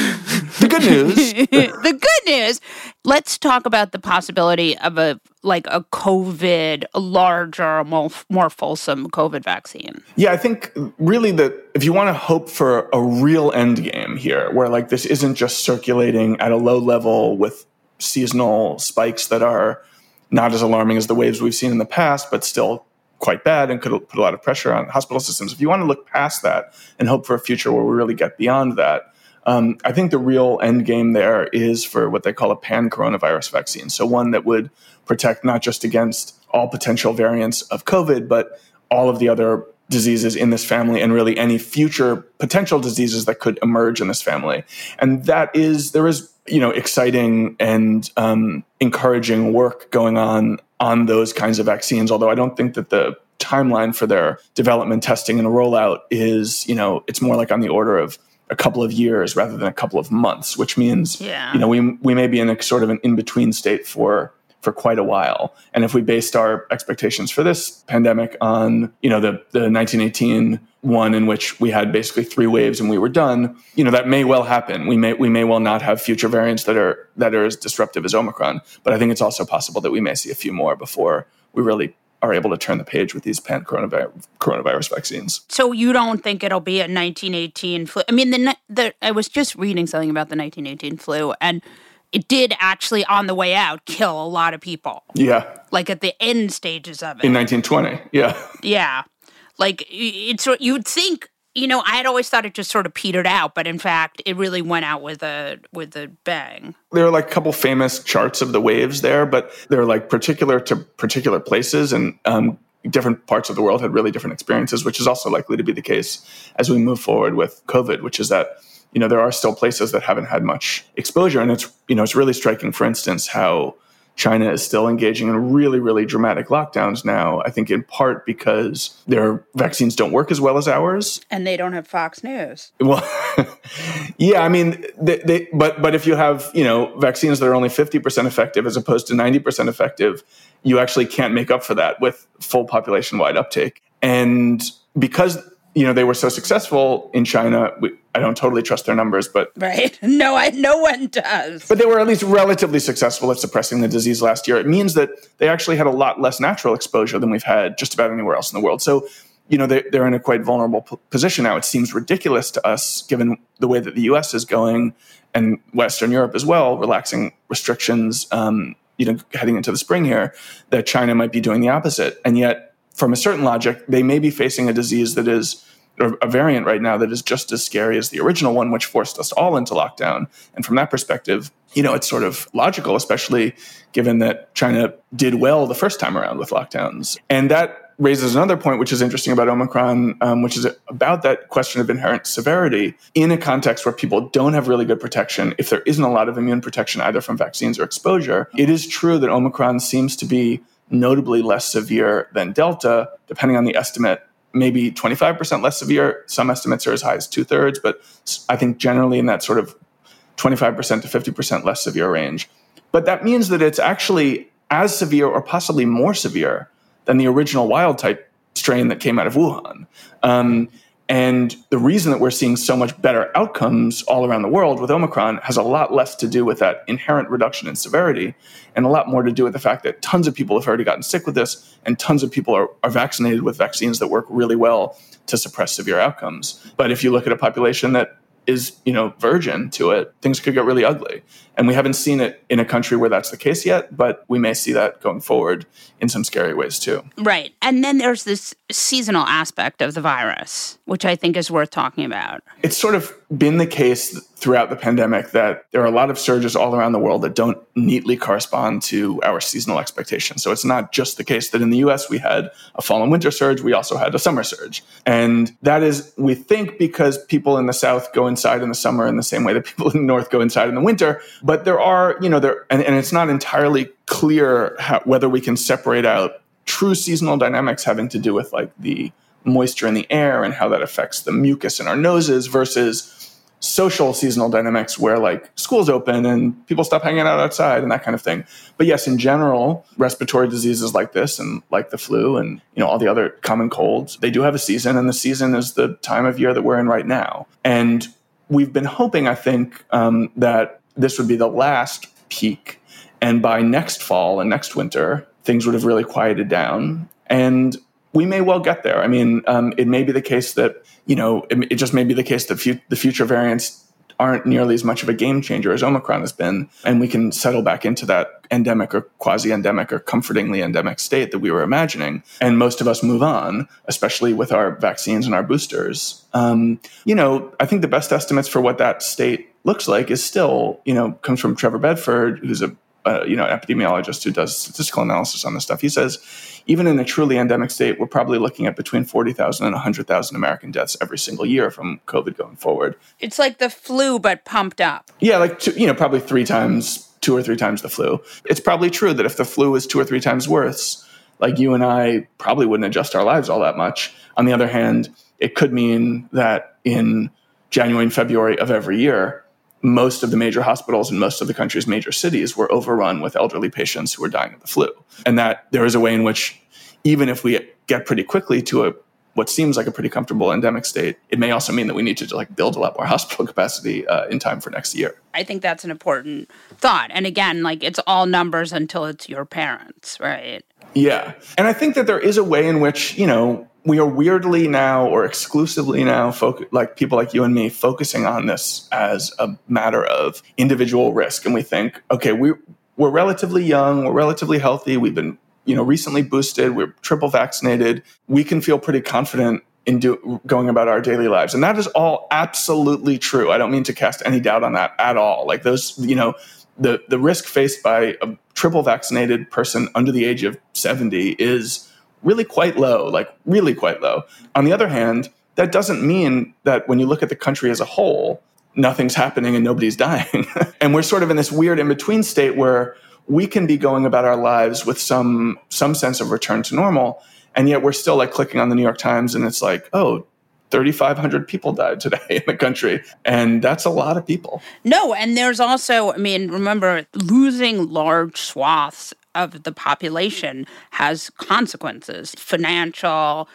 the good news, the good news, let's talk about the possibility of a like a COVID, a larger, more, more fulsome COVID vaccine. Yeah, I think really that if you want to hope for a real end game here, where like this isn't just circulating at a low level with seasonal spikes that are not as alarming as the waves we've seen in the past, but still quite bad and could put a lot of pressure on hospital systems. If you want to look past that and hope for a future where we really get beyond that, um, I think the real end game there is for what they call a pan-coronavirus vaccine. So one that would protect not just against all potential variants of COVID, but all of the other diseases in this family and really any future potential diseases that could emerge in this family. And that is, there is, you know, exciting and um, encouraging work going on on those kinds of vaccines, although I don't think that the timeline for their development, testing, and rollout is, you know, it's more like on the order of a couple of years rather than a couple of months, which means, yeah. you know, we we may be in a sort of an in-between state for for quite a while. And if we based our expectations for this pandemic on, you know, the, the nineteen eighteen one in which we had basically three waves and we were done, you know, that may well happen. We may we may well not have future variants that are that are as disruptive as Omicron, but I think it's also possible that we may see a few more before we really are able to turn the page with these pan-coronavirus coronavirus vaccines. So you don't think it'll be a nineteen eighteen flu? I mean, the, the I was just reading something about the nineteen eighteen flu, and it did actually, on the way out, kill a lot of people. Yeah. Like at the end stages of it. In nineteen twenty, yeah. Yeah. Like, it's you would think, you know, I had always thought it just sort of petered out, but in fact, it really went out with a with a bang. There are like a couple famous charts of the waves there, but they're like particular to particular places, and um, different parts of the world had really different experiences, which is also likely to be the case as we move forward with COVID, which is that, you know, there are still places that haven't had much exposure. And it's, you know, it's really striking, for instance, how China is still engaging in really, really dramatic lockdowns now, I think in part because their vaccines don't work as well as ours. And they don't have Fox News. Well, yeah, I mean, they, they, but but if you have, you know, vaccines that are only fifty percent effective as opposed to ninety percent effective, you actually can't make up for that with full population-wide uptake. And because, you know, they were so successful in China, we, I don't totally trust their numbers, but... Right. No, I, no one does. But they were at least relatively successful at suppressing the disease last year. It means that they actually had a lot less natural exposure than we've had just about anywhere else in the world. So, you know, they, they're in a quite vulnerable p- position now. It seems ridiculous to us, given the way that the U S is going, and Western Europe as well, relaxing restrictions, um, you know, heading into the spring here, that China might be doing the opposite. And yet, from a certain logic, they may be facing a disease that is... or a variant right now that is just as scary as the original one, which forced us all into lockdown. And from that perspective, you know, it's sort of logical, especially given that China did well the first time around with lockdowns. And that raises another point, which is interesting about Omicron, um, which is about that question of inherent severity in a context where people don't have really good protection. If there isn't a lot of immune protection, either from vaccines or exposure, it is true that Omicron seems to be notably less severe than Delta, depending on the estimate. Maybe twenty-five percent less severe. Some estimates are as high as two thirds, but I think generally in that sort of twenty-five percent to fifty percent less severe range. But that means that it's actually as severe or possibly more severe than the original wild type strain that came out of Wuhan. Um, And the reason that we're seeing so much better outcomes all around the world with Omicron has a lot less to do with that inherent reduction in severity and a lot more to do with the fact that tons of people have already gotten sick with this and tons of people are, are vaccinated with vaccines that work really well to suppress severe outcomes. But if you look at a population that is, you know, virgin to it, things could get really ugly. And we haven't seen it in a country where that's the case yet, but we may see that going forward in some scary ways too. Right. And then there's this seasonal aspect of the virus, which I think is worth talking about. It's sort of been the case throughout the pandemic that there are a lot of surges all around the world that don't neatly correspond to our seasonal expectations. So it's not just the case that in the U S we had a fall and winter surge, we also had a summer surge. And that is, we think, because people in the South go inside in the summer in the same way that people in the North go inside in the winter. But there are, you know, there, and, and it's not entirely clear how, whether we can separate out true seasonal dynamics having to do with like the moisture in the air and how that affects the mucus in our noses versus social seasonal dynamics where like schools open and people stop hanging out outside and that kind of thing. But yes, in general, respiratory diseases like this and like the flu and, you know, all the other common colds, they do have a season, and the season is the time of year that we're in right now. And we've been hoping, I think, um, that this would be the last peak. And by next fall and next winter, things would have really quieted down. And we may well get there. I mean, um, it may be the case that, you know, it, it just may be the case that fu- the future variants aren't nearly as much of a game changer as Omicron has been. And we can settle back into that endemic or quasi-endemic or comfortingly endemic state that we were imagining. And most of us move on, especially with our vaccines and our boosters. Um, you know, I think the best estimates for what that state looks like is still, you know, comes from Trevor Bedford, who's a Uh, you know, epidemiologist who does statistical analysis on this stuff. He says, even in a truly endemic state, we're probably looking at between forty thousand and one hundred thousand American deaths every single year from COVID going forward. It's like the flu, but pumped up. Yeah, like, two, you know, probably three times, two or three times the flu. It's probably true that if the flu was two or three times worse, like you and I probably wouldn't adjust our lives all that much. On the other hand, it could mean that in January and February of every year, most of the major hospitals in most of the country's major cities were overrun with elderly patients who were dying of the flu. And that there is a way in which, even if we get pretty quickly to a what seems like a pretty comfortable endemic state, it may also mean that we need to like build a lot more hospital capacity uh, in time for next year. I think that's an important thought. And again, like it's all numbers until it's your parents, right? Yeah. And I think that there is a way in which, you know, we are weirdly now or exclusively now, foc- like people like you and me, focusing on this as a matter of individual risk. And we think, okay, we, we're relatively young, we're relatively healthy, we've been, you know, recently boosted, we're triple vaccinated. We can feel pretty confident in do, going about our daily lives. And that is all absolutely true. I don't mean to cast any doubt on that at all. Like those, you know, the, the risk faced by a triple vaccinated person under the age of seventy is really quite low, like really quite low. On the other hand, that doesn't mean that when you look at the country as a whole, nothing's happening and nobody's dying. And we're sort of in this weird in-between state where we can be going about our lives with some some sense of return to normal, and yet we're still like clicking on the New York Times and it's like, oh, thirty-five hundred people died today in the country. And that's a lot of people. No, and there's also, I mean, remember, losing large swaths of the population has consequences, financial,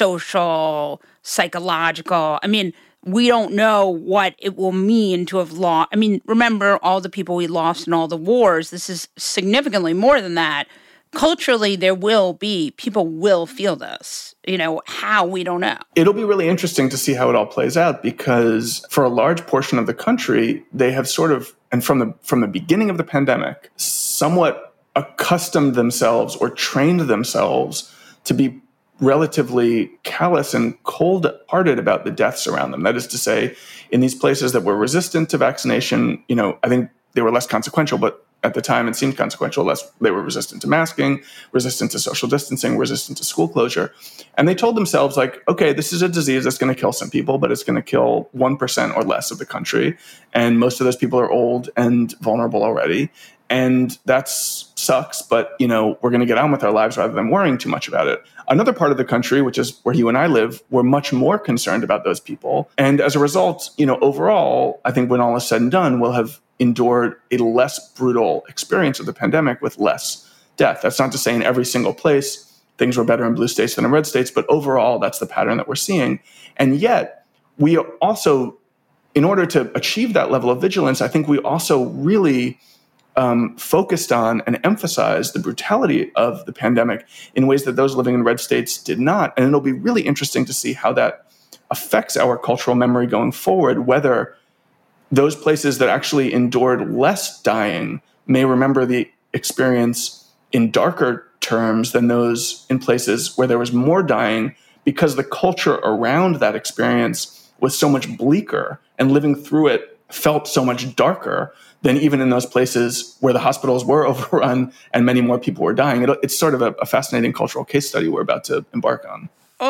social, psychological. I mean, we don't know what it will mean to have lost. I mean, remember all the people we lost in all the wars. This is significantly more than that. Culturally, there will be, people will feel this. You know, how, we don't know. It'll be really interesting to see how it all plays out, because for a large portion of the country, they have sort of, and from the from the beginning of the pandemic, somewhat accustomed themselves or trained themselves to be relatively callous and cold-hearted about the deaths around them. That is to say, in these places that were resistant to vaccination, you know, I think they were less consequential, but at the time it seemed consequential. Less, they were resistant to masking, resistant to social distancing, resistant to school closure. And they told themselves, like, okay, this is a disease that's going to kill some people, but it's going to kill one percent or less of the country. And most of those people are old and vulnerable already. And that sucks, but, you know, we're going to get on with our lives rather than worrying too much about it. Another part of the country, which is where you and I live, we're much more concerned about those people. And as a result, you know, overall, I think when all is said and done, we'll have endured a less brutal experience of the pandemic with less death. That's not to say in every single place things were better in blue states than in red states. But overall, that's the pattern that we're seeing. And yet, we also, in order to achieve that level of vigilance, I think we also really um, focused on and emphasized the brutality of the pandemic in ways that those living in red states did not. And it'll be really interesting to see how that affects our cultural memory going forward, whether those places that actually endured less dying may remember the experience in darker terms than those in places where there was more dying, because the culture around that experience was so much bleaker and living through it felt so much darker than even in those places where the hospitals were overrun and many more people were dying. It, it's sort of a, a fascinating cultural case study we're about to embark on.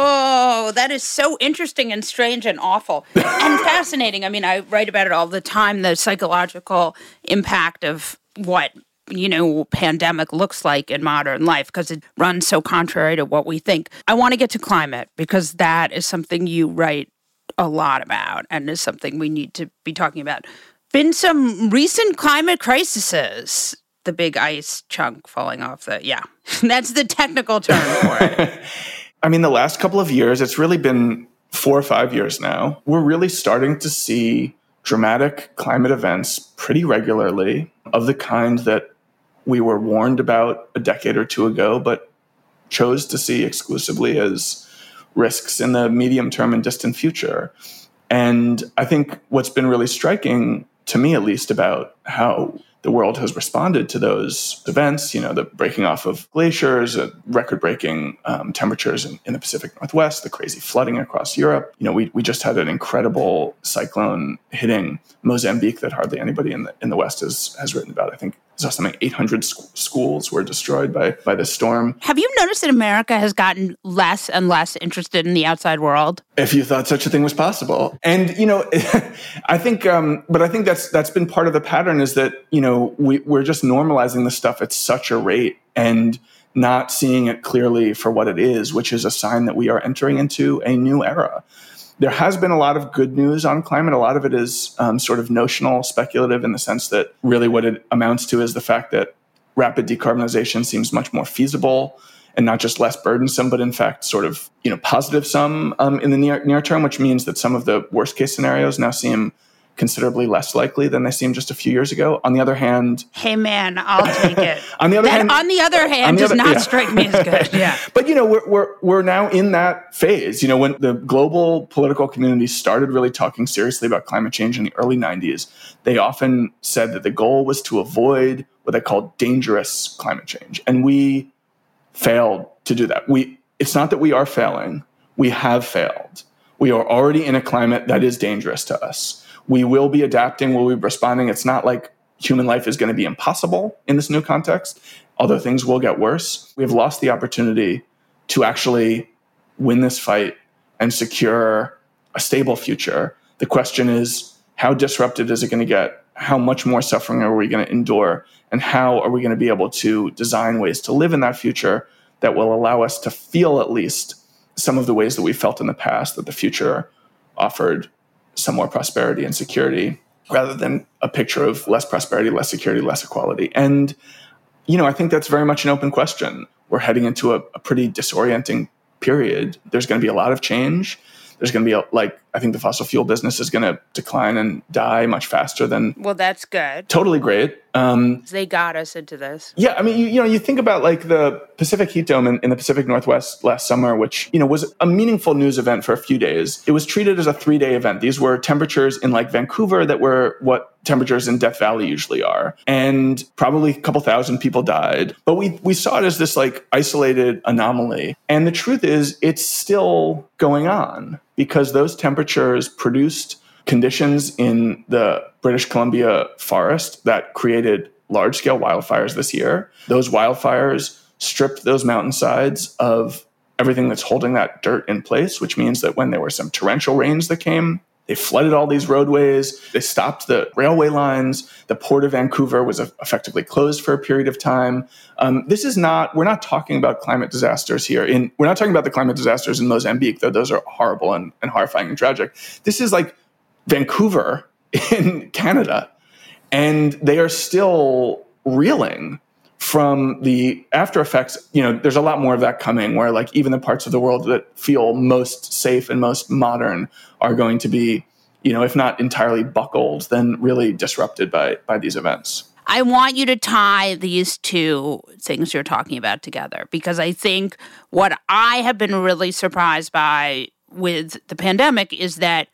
Oh, that is so interesting and strange and awful and fascinating. I mean, I write about it all the time, the psychological impact of what, you know, pandemic looks like in modern life, because it runs so contrary to what we think. I want to get to climate, because that is something you write a lot about and is something we need to be talking about. Been some recent climate crises. The big ice chunk falling off the, yeah, that's the technical term for it. I mean, the last couple of years, it's really been four or five years now, we're really starting to see dramatic climate events pretty regularly of the kind that we were warned about a decade or two ago, but chose to see exclusively as risks in the medium term and distant future. And I think what's been really striking, to me at least, about how the world has responded to those events, you know, the breaking off of glaciers, uh, record-breaking um, temperatures in, in the Pacific Northwest, the crazy flooding across Europe. You know, we we just had an incredible cyclone hitting Mozambique that hardly anybody in the in the West has has written about. I think I saw something eight hundred sc- schools were destroyed by by this storm. Have you noticed that America has gotten less and less interested in the outside world? If you thought such a thing was possible. And, you know, I think, um, but I think that's that's been part of the pattern, is that, you know, we, we're just normalizing this stuff at such a rate and not seeing it clearly for what it is, which is a sign that we are entering into a new era. There has been a lot of good news on climate. A lot of it is um, sort of notional, speculative, in the sense that really what it amounts to is the fact that rapid decarbonization seems much more feasible and not just less burdensome, but in fact sort of, you know, positive sum um, in the near, near term, which means that some of the worst case scenarios now seem considerably less likely than they seemed just a few years ago. On the other hand, hey man, I'll take it. on the other that, hand, on the other hand, the does other, not yeah. strike me as good. Yeah, but you know, we're we're we're now in that phase. You know, when the global political community started really talking seriously about climate change in the early nineties, they often said that the goal was to avoid what they called dangerous climate change, and we failed to do that. We it's not that we are failing; we have failed. We are already in a climate that is dangerous to us. We will be adapting, we'll be responding. It's not like human life is going to be impossible in this new context, although things will get worse. We have lost the opportunity to actually win this fight and secure a stable future. The question is, how disrupted is it going to get? How much more suffering are we going to endure? And how are we going to be able to design ways to live in that future that will allow us to feel at least some of the ways that we felt in the past, that the future offered some more prosperity and security, rather than a picture of less prosperity, less security, less equality. And, you know, I think that's very much an open question. We're heading into a, a pretty disorienting period. There's going to be a lot of change. There's going to be, a, like, I think the fossil fuel business is going to decline and die much faster than... Well, that's good. Totally great. Um, they got us into this. Yeah, I mean, you, you know, you think about, like, the Pacific heat dome in, in the Pacific Northwest last summer, which, you know, was a meaningful news event for a few days. It was treated as a three-day event. These were temperatures in, like, Vancouver that were what temperatures in Death Valley usually are. And probably a couple thousand people died. But we, we saw it as this, like, isolated anomaly. And the truth is, it's still going on, because those temperatures produced conditions in the British Columbia forest that created large-scale wildfires this year. Those wildfires stripped those mountainsides of everything that's holding that dirt in place, which means that when there were some torrential rains that came, they flooded all these roadways. They stopped the railway lines. The port of Vancouver was effectively closed for a period of time. Um, this is not, we're not talking about climate disasters here. In, we're not talking about the climate disasters in Mozambique, though those are horrible and, and horrifying and tragic. This is like Vancouver in Canada. And they are still reeling from the after effects, you know, there's a lot more of that coming where like even the parts of the world that feel most safe and most modern are going to be, you know, if not entirely buckled, then really disrupted by by these events. I want you to tie these two things you're talking about together, because I think what I have been really surprised by with the pandemic is that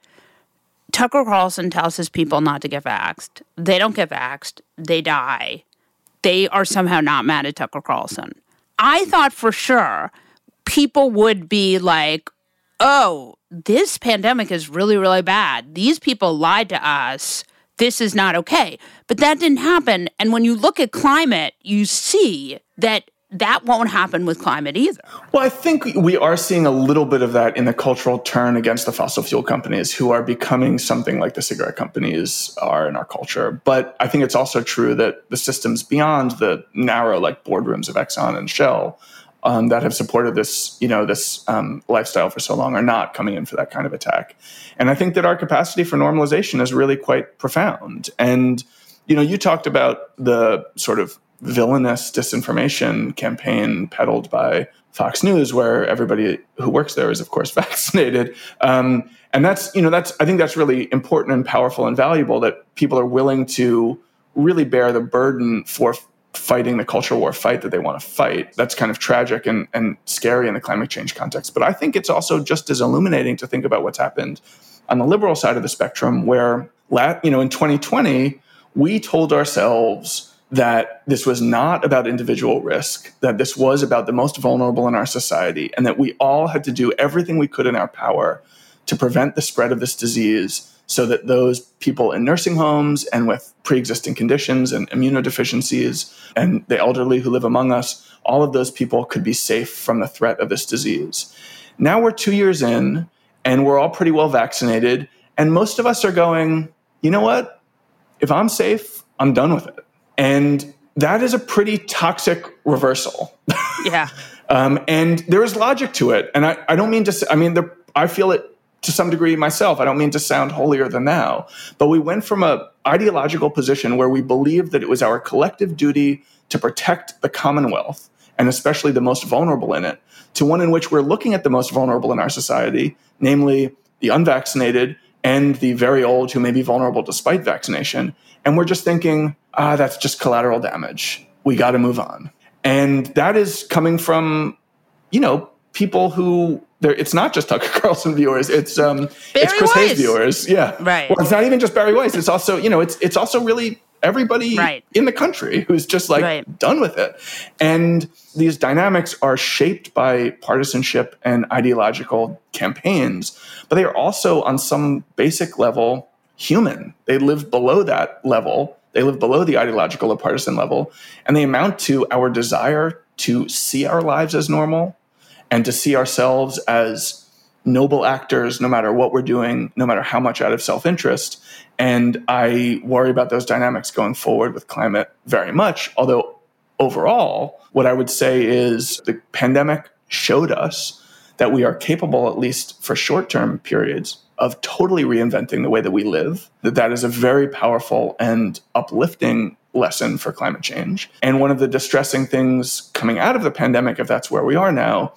Tucker Carlson tells his people not to get vaxxed. They don't get vaxxed. They die. They are somehow not mad at Tucker Carlson. I thought for sure people would be like, oh, this pandemic is really, really bad. These people lied to us. This is not okay. But that didn't happen. And when you look at climate, you see that that won't happen with climate either. Well, I think we are seeing a little bit of that in the cultural turn against the fossil fuel companies who are becoming something like the cigarette companies are in our culture. But I think it's also true that the systems beyond the narrow, like boardrooms of Exxon and Shell um, that have supported this, you know, this um, lifestyle for so long are not coming in for that kind of attack. And I think that our capacity for normalization is really quite profound. And, you know, you talked about the sort of villainous disinformation campaign peddled by Fox News, where everybody who works there is, of course, vaccinated. Um, and that's, you know, that's, I think that's really important and powerful and valuable that people are willing to really bear the burden for f- fighting the culture war fight that they want to fight. That's kind of tragic and, and scary in the climate change context. But I think it's also just as illuminating to think about what's happened on the liberal side of the spectrum, where, you know, in twenty twenty, we told ourselves that this was not about individual risk, that this was about the most vulnerable in our society, and that we all had to do everything we could in our power to prevent the spread of this disease so that those people in nursing homes and with pre-existing conditions and immunodeficiencies and the elderly who live among us, all of those people could be safe from the threat of this disease. Now we're two years in, and we're all pretty well vaccinated, and most of us are going, you know what? If I'm safe, I'm done with it. And that is a pretty toxic reversal. Yeah. um, and there is logic to it. And I, I don't mean to say, I mean, the, I feel it to some degree myself. I don't mean to sound holier than thou. But we went from an ideological position where we believed that it was our collective duty to protect the Commonwealth, and especially the most vulnerable in it, to one in which we're looking at the most vulnerable in our society, namely the unvaccinated and the very old who may be vulnerable despite vaccination. And we're just thinking, ah, that's just collateral damage. We got to move on. And that is coming from, you know, people who, it's not just Tucker Carlson viewers. It's um, it's Chris Weiss. Hayes viewers. Yeah. Right. Well, it's not even just Barry Weiss. It's also, you know, it's it's also really everybody right. in the country who's just like right. done with it. And these dynamics are shaped by partisanship and ideological campaigns, but they are also on some basic level human. They live below that level. They live below the ideological or partisan level, and they amount to our desire to see our lives as normal and to see ourselves as noble actors, no matter what we're doing, no matter how much out of self-interest. And I worry about those dynamics going forward with climate very much. Although overall, what I would say is the pandemic showed us that we are capable, at least for short-term periods, of totally reinventing the way that we live, that that is a very powerful and uplifting lesson for climate change. And one of the distressing things coming out of the pandemic, if that's where we are now,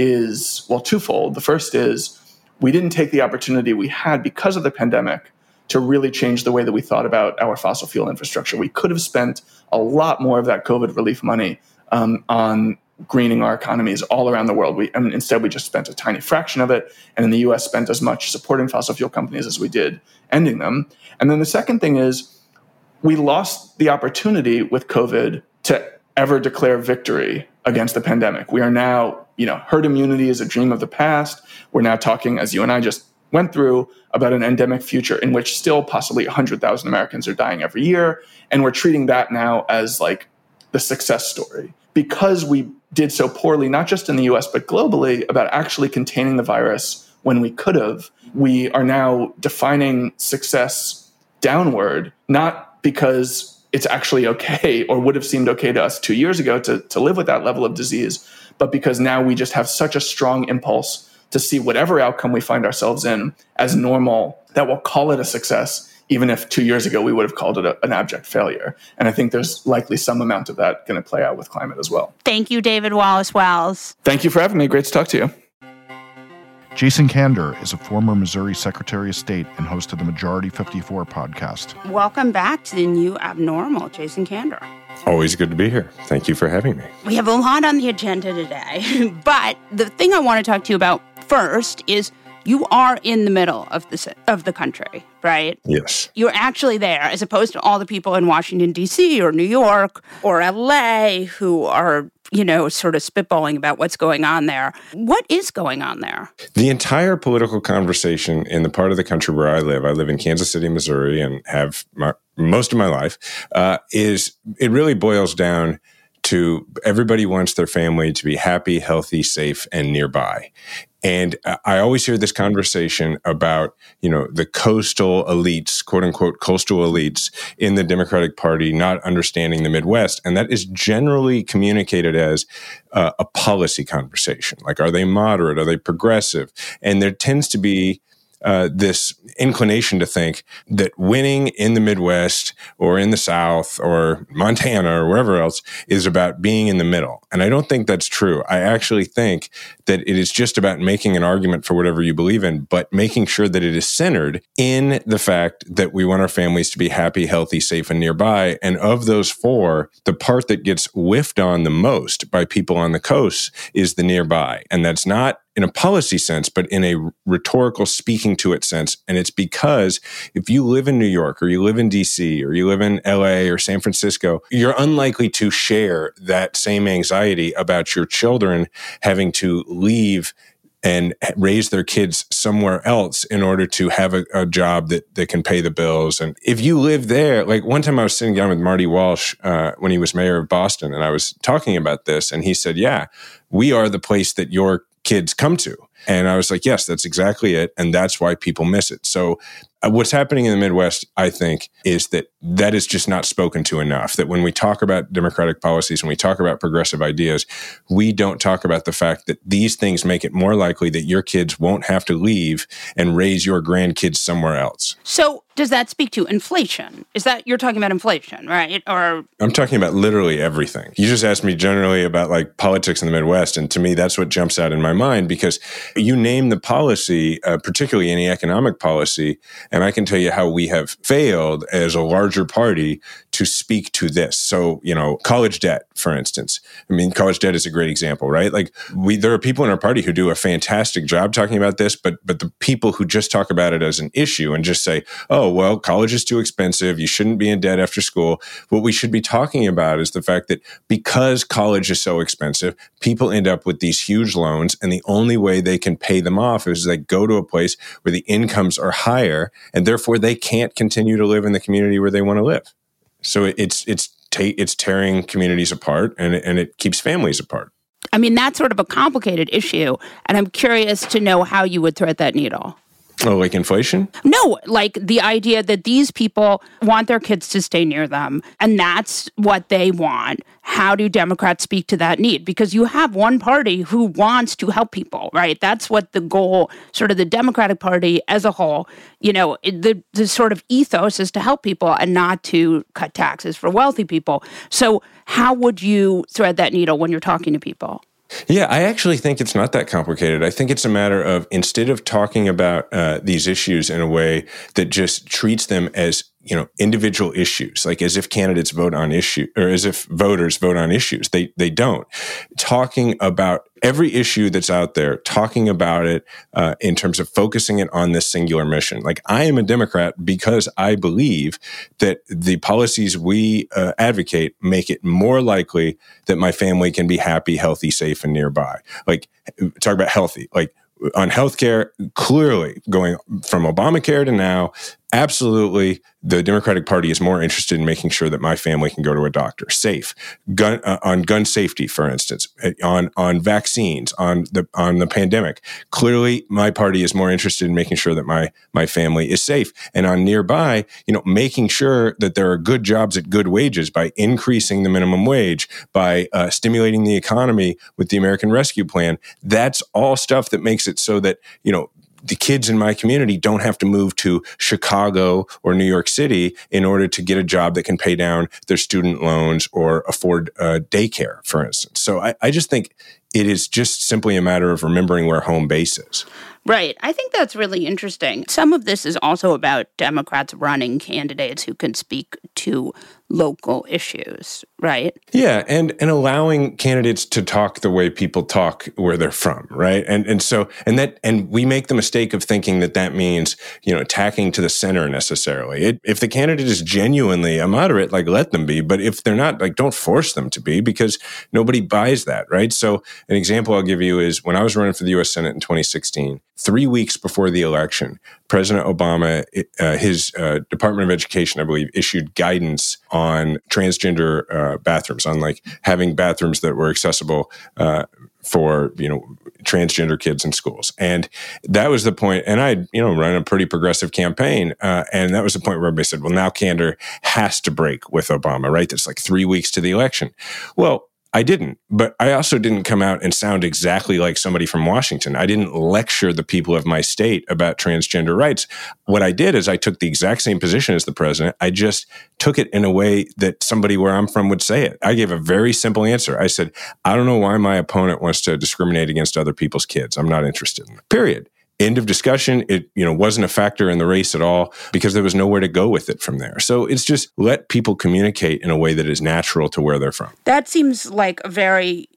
is, well, twofold. The first is we didn't take the opportunity we had because of the pandemic to really change the way that we thought about our fossil fuel infrastructure. We could have spent a lot more of that COVID relief money um, on greening our economies all around the world. We, I mean, instead, we just spent a tiny fraction of it. And in the U S spent as much supporting fossil fuel companies as we did ending them. And then the second thing is we lost the opportunity with COVID to ever declare victory against the pandemic. We are now, you know, herd immunity is a dream of the past. We're now talking, as you and I just went through, about an endemic future in which still possibly one hundred thousand Americans are dying every year. And we're treating that now as like the success story. Because we did so poorly, not just in the U S, but globally, about actually containing the virus when we could have, we are now defining success downward, not because it's actually okay or would have seemed okay to us two years ago to, to live with that level of disease, but because now we just have such a strong impulse to see whatever outcome we find ourselves in as normal, that we'll call it a success, even if two years ago we would have called it a, an abject failure. And I think there's likely some amount of that going to play out with climate as well. Thank you, David Wallace Wells. Thank you for having me. Great to talk to you. Jason Kander is a former Missouri Secretary of State and host of the Majority fifty-four podcast. Welcome back to the new abnormal, Jason Kander. Always good to be here. Thank you for having me. We have a lot on the agenda today, but the thing I want to talk to you about first is you are in the middle of the of the country, right? Yes. You're actually there, as opposed to all the people in Washington, D C or New York or L A who are, you know, sort of spitballing about what's going on there. What is going on there? The entire political conversation in the part of the country where I live, I live in Kansas City, Missouri, and have my, most of my life, uh, is it really boils down to everybody wants their family to be happy, healthy, safe, and nearby. And I always hear this conversation about, you know, the coastal elites, quote unquote, coastal elites in the Democratic Party not understanding the Midwest. And that is generally communicated as uh, a policy conversation. Like, are they moderate? Are they progressive? And there tends to be Uh, this inclination to think that winning in the Midwest or in the South or Montana or wherever else is about being in the middle. And I don't think that's true. I actually think that it is just about making an argument for whatever you believe in, but making sure that it is centered in the fact that we want our families to be happy, healthy, safe, and nearby. And of those four, the part that gets whiffed on the most by people on the coast is the nearby. And that's not in a policy sense, but in a rhetorical speaking to it sense. And it's because if you live in New York or you live in D C or you live in L A or San Francisco, you're unlikely to share that same anxiety about your children having to leave and raise their kids somewhere else in order to have a, a job that, that can pay the bills. And if you live there, like one time I was sitting down with Marty Walsh uh, when he was mayor of Boston, and I was talking about this, and he said, yeah, we are the place that your kids come to. And I was like, yes, that's exactly it. And that's why people miss it. So uh, what's happening in the Midwest, I think, is that that is just not spoken to enough. That when we talk about democratic policies, when we talk about progressive ideas, we don't talk about the fact that these things make it more likely that your kids won't have to leave and raise your grandkids somewhere else. So does that speak to inflation? Is that, you're talking about inflation, right? Or I'm talking about literally everything. You just asked me generally about like politics in the Midwest. And to me, that's what jumps out in my mind, because you name the policy, uh, particularly any economic policy, and I can tell you how we have failed as a larger party to speak to this. So, you know, college debt, for instance. I mean, college debt is a great example, right? Like we, there are people in our party who do a fantastic job talking about this, but but the people who just talk about it as an issue and just say, oh, well, college is too expensive, you shouldn't be in debt after school. What we should be talking about is the fact that because college is so expensive, people end up with these huge loans, and the only way they can pay them off is they go to a place where the incomes are higher, and therefore they can't continue to live in the community where they want to live. So it's it's ta- it's tearing communities apart, and it, and it keeps families apart. I mean, that's sort of a complicated issue, and I'm curious to know how you would thread that needle. Oh, like inflation? No, like the idea that these people want their kids to stay near them, and that's what they want. How do Democrats speak to that need? Because you have one party who wants to help people, right? That's what the goal, sort of the Democratic Party as a whole, you know, the, the sort of ethos is to help people and not to cut taxes for wealthy people. So how would you thread that needle when you're talking to people? Yeah, I actually think it's not that complicated. I think it's a matter of, instead of talking about uh, these issues in a way that just treats them as, you know, individual issues, like as if candidates vote on issue, or as if voters vote on issues. They they don't. Talking about every issue that's out there, talking about it uh, in terms of focusing it on this singular mission. Like, I am a Democrat because I believe that the policies we uh, advocate make it more likely that my family can be happy, healthy, safe, and nearby. Like, talk about healthy, like on healthcare, clearly going from Obamacare to now, absolutely, the Democratic Party is more interested in making sure that my family can go to a doctor. Safe, gun uh, on gun safety, for instance, on on vaccines, on the on the pandemic. Clearly, my party is more interested in making sure that my my family is safe. And on nearby, you know, making sure that there are good jobs at good wages by increasing the minimum wage, by uh, stimulating the economy with the American Rescue Plan. That's all stuff that makes it so that, you know, the kids in my community don't have to move to Chicago or New York City in order to get a job that can pay down their student loans or afford uh, daycare, for instance. So I, I just think it is just simply a matter of remembering where home base is. Right. I think that's really interesting. Some of this is also about Democrats running candidates who can speak to local issues, right? Yeah, and and allowing candidates to talk the way people talk where they're from, right? And and so and that and we make the mistake of thinking that that means, you know, attacking to the center necessarily. It, if the candidate is genuinely a moderate, like let them be, but if they're not, like don't force them to be, because nobody buys that, right? So an example I'll give you is when I was running for the U S Senate in twenty sixteen, three weeks before the election, President Obama, uh, his uh, Department of Education, I believe, issued guidance on transgender uh, bathrooms, on like having bathrooms that were accessible uh, for, you know, transgender kids in schools. And that was the point. And I, you know, run a pretty progressive campaign. Uh, and that was the point where everybody said, well, now candor has to break with Obama, right? That's like three weeks to the election. Well, I didn't, but I also didn't come out and sound exactly like somebody from Washington. I didn't lecture the people of my state about transgender rights. What I did is I took the exact same position as the president. I just took it in a way that somebody where I'm from would say it. I gave a very simple answer. I said, I don't know why my opponent wants to discriminate against other people's kids. I'm not interested in it. Period. End of discussion. It, you know, wasn't a factor in the race at all because there was nowhere to go with it from there. So it's just let people communicate in a way that is natural to where they're from. That seems like a very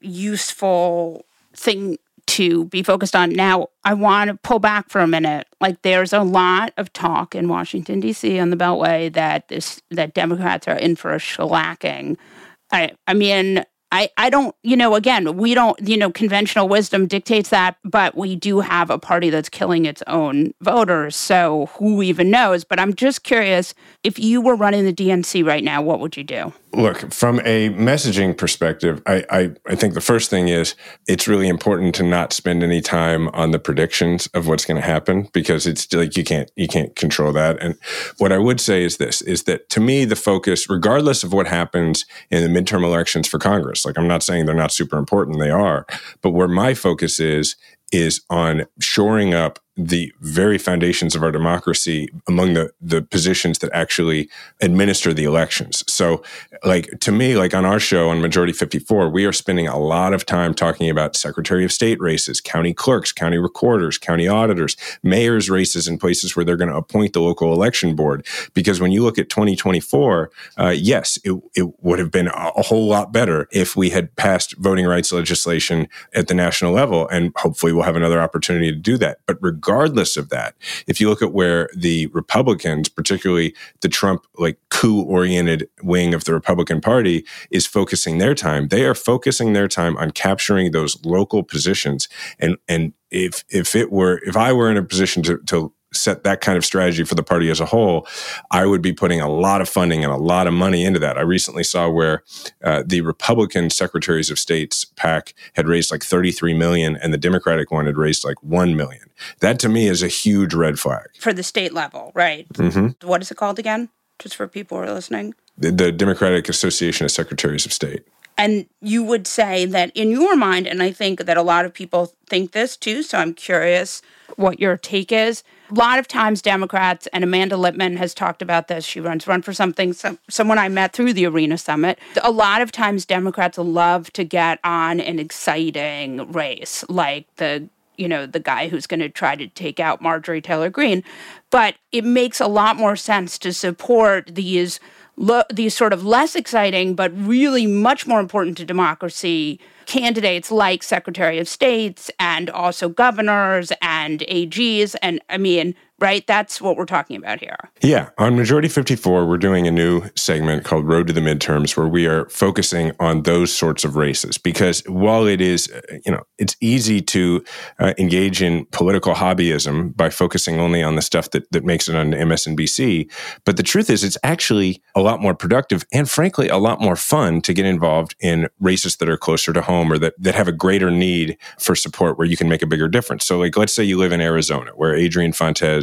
useful thing to be focused on. Now, I want to pull back for a minute. Like, there's a lot of talk in Washington, D C on the Beltway that this that Democrats are in for a shellacking. I, I mean, I, I don't, you know, again, we don't, you know, conventional wisdom dictates that, but we do have a party that's killing its own voters. So who even knows? But I'm just curious, if you were running the D N C right now, what would you do? Look, from a messaging perspective, I, I, I think the first thing is it's really important to not spend any time on the predictions of what's going to happen, because it's like you can't you can't control that. And what I would say is this, is that to me, the focus, regardless of what happens in the midterm elections for Congress, like I'm not saying they're not super important, they are, but where my focus is, is on shoring up the very foundations of our democracy among the, the positions that actually administer the elections. So like, to me, like on our show on Majority fifty-four, we are spending a lot of time talking about Secretary of State races, county clerks, county recorders, county auditors, mayors races in places where they're going to appoint the local election board. Because when you look at twenty twenty-four, uh, yes, it, it would have been a, a whole lot better if we had passed voting rights legislation at the national level, and hopefully we'll have another opportunity to do that. But regardless of that, if you look at where the Republicans, particularly the Trump like coup-oriented wing of the Republican Party, is focusing their time, they are focusing their time on capturing those local positions. And and if if it were if I were in a position to to set that kind of strategy for the party as a whole, I would be putting a lot of funding and a lot of money into that. I recently saw where uh, the Republican Secretaries of State's PAC had raised like thirty-three million dollars and the Democratic one had raised like one million dollars. That to me is a huge red flag. For the state level, right? Mm-hmm. What is it called again? Just for people who are listening. The, the Democratic Association of Secretaries of State. And you would say that in your mind, and I think that a lot of people think this too, so I'm curious what your take is. A lot of times Democrats, and Amanda Lippman has talked about this, she runs Run for Something, some, someone I met through the Arena Summit. A lot of times Democrats love to get on an exciting race, like the you know, the guy who's going to try to take out Marjorie Taylor Greene. But it makes a lot more sense to support these lo- these sort of less exciting, but really much more important to democracy candidates like Secretary of States and also governors and A Gs. And I mean, right? That's what we're talking about here. Yeah. On Majority fifty-four, we're doing a new segment called Road to the Midterms, where we are focusing on those sorts of races. Because while it is, you know, it's easy to uh, engage in political hobbyism by focusing only on the stuff that, that makes it on M S N B C. But the truth is, it's actually a lot more productive and frankly, a lot more fun to get involved in races that are closer to home or that, that have a greater need for support where you can make a bigger difference. So like, let's say you live in Arizona, where Adrian Fontes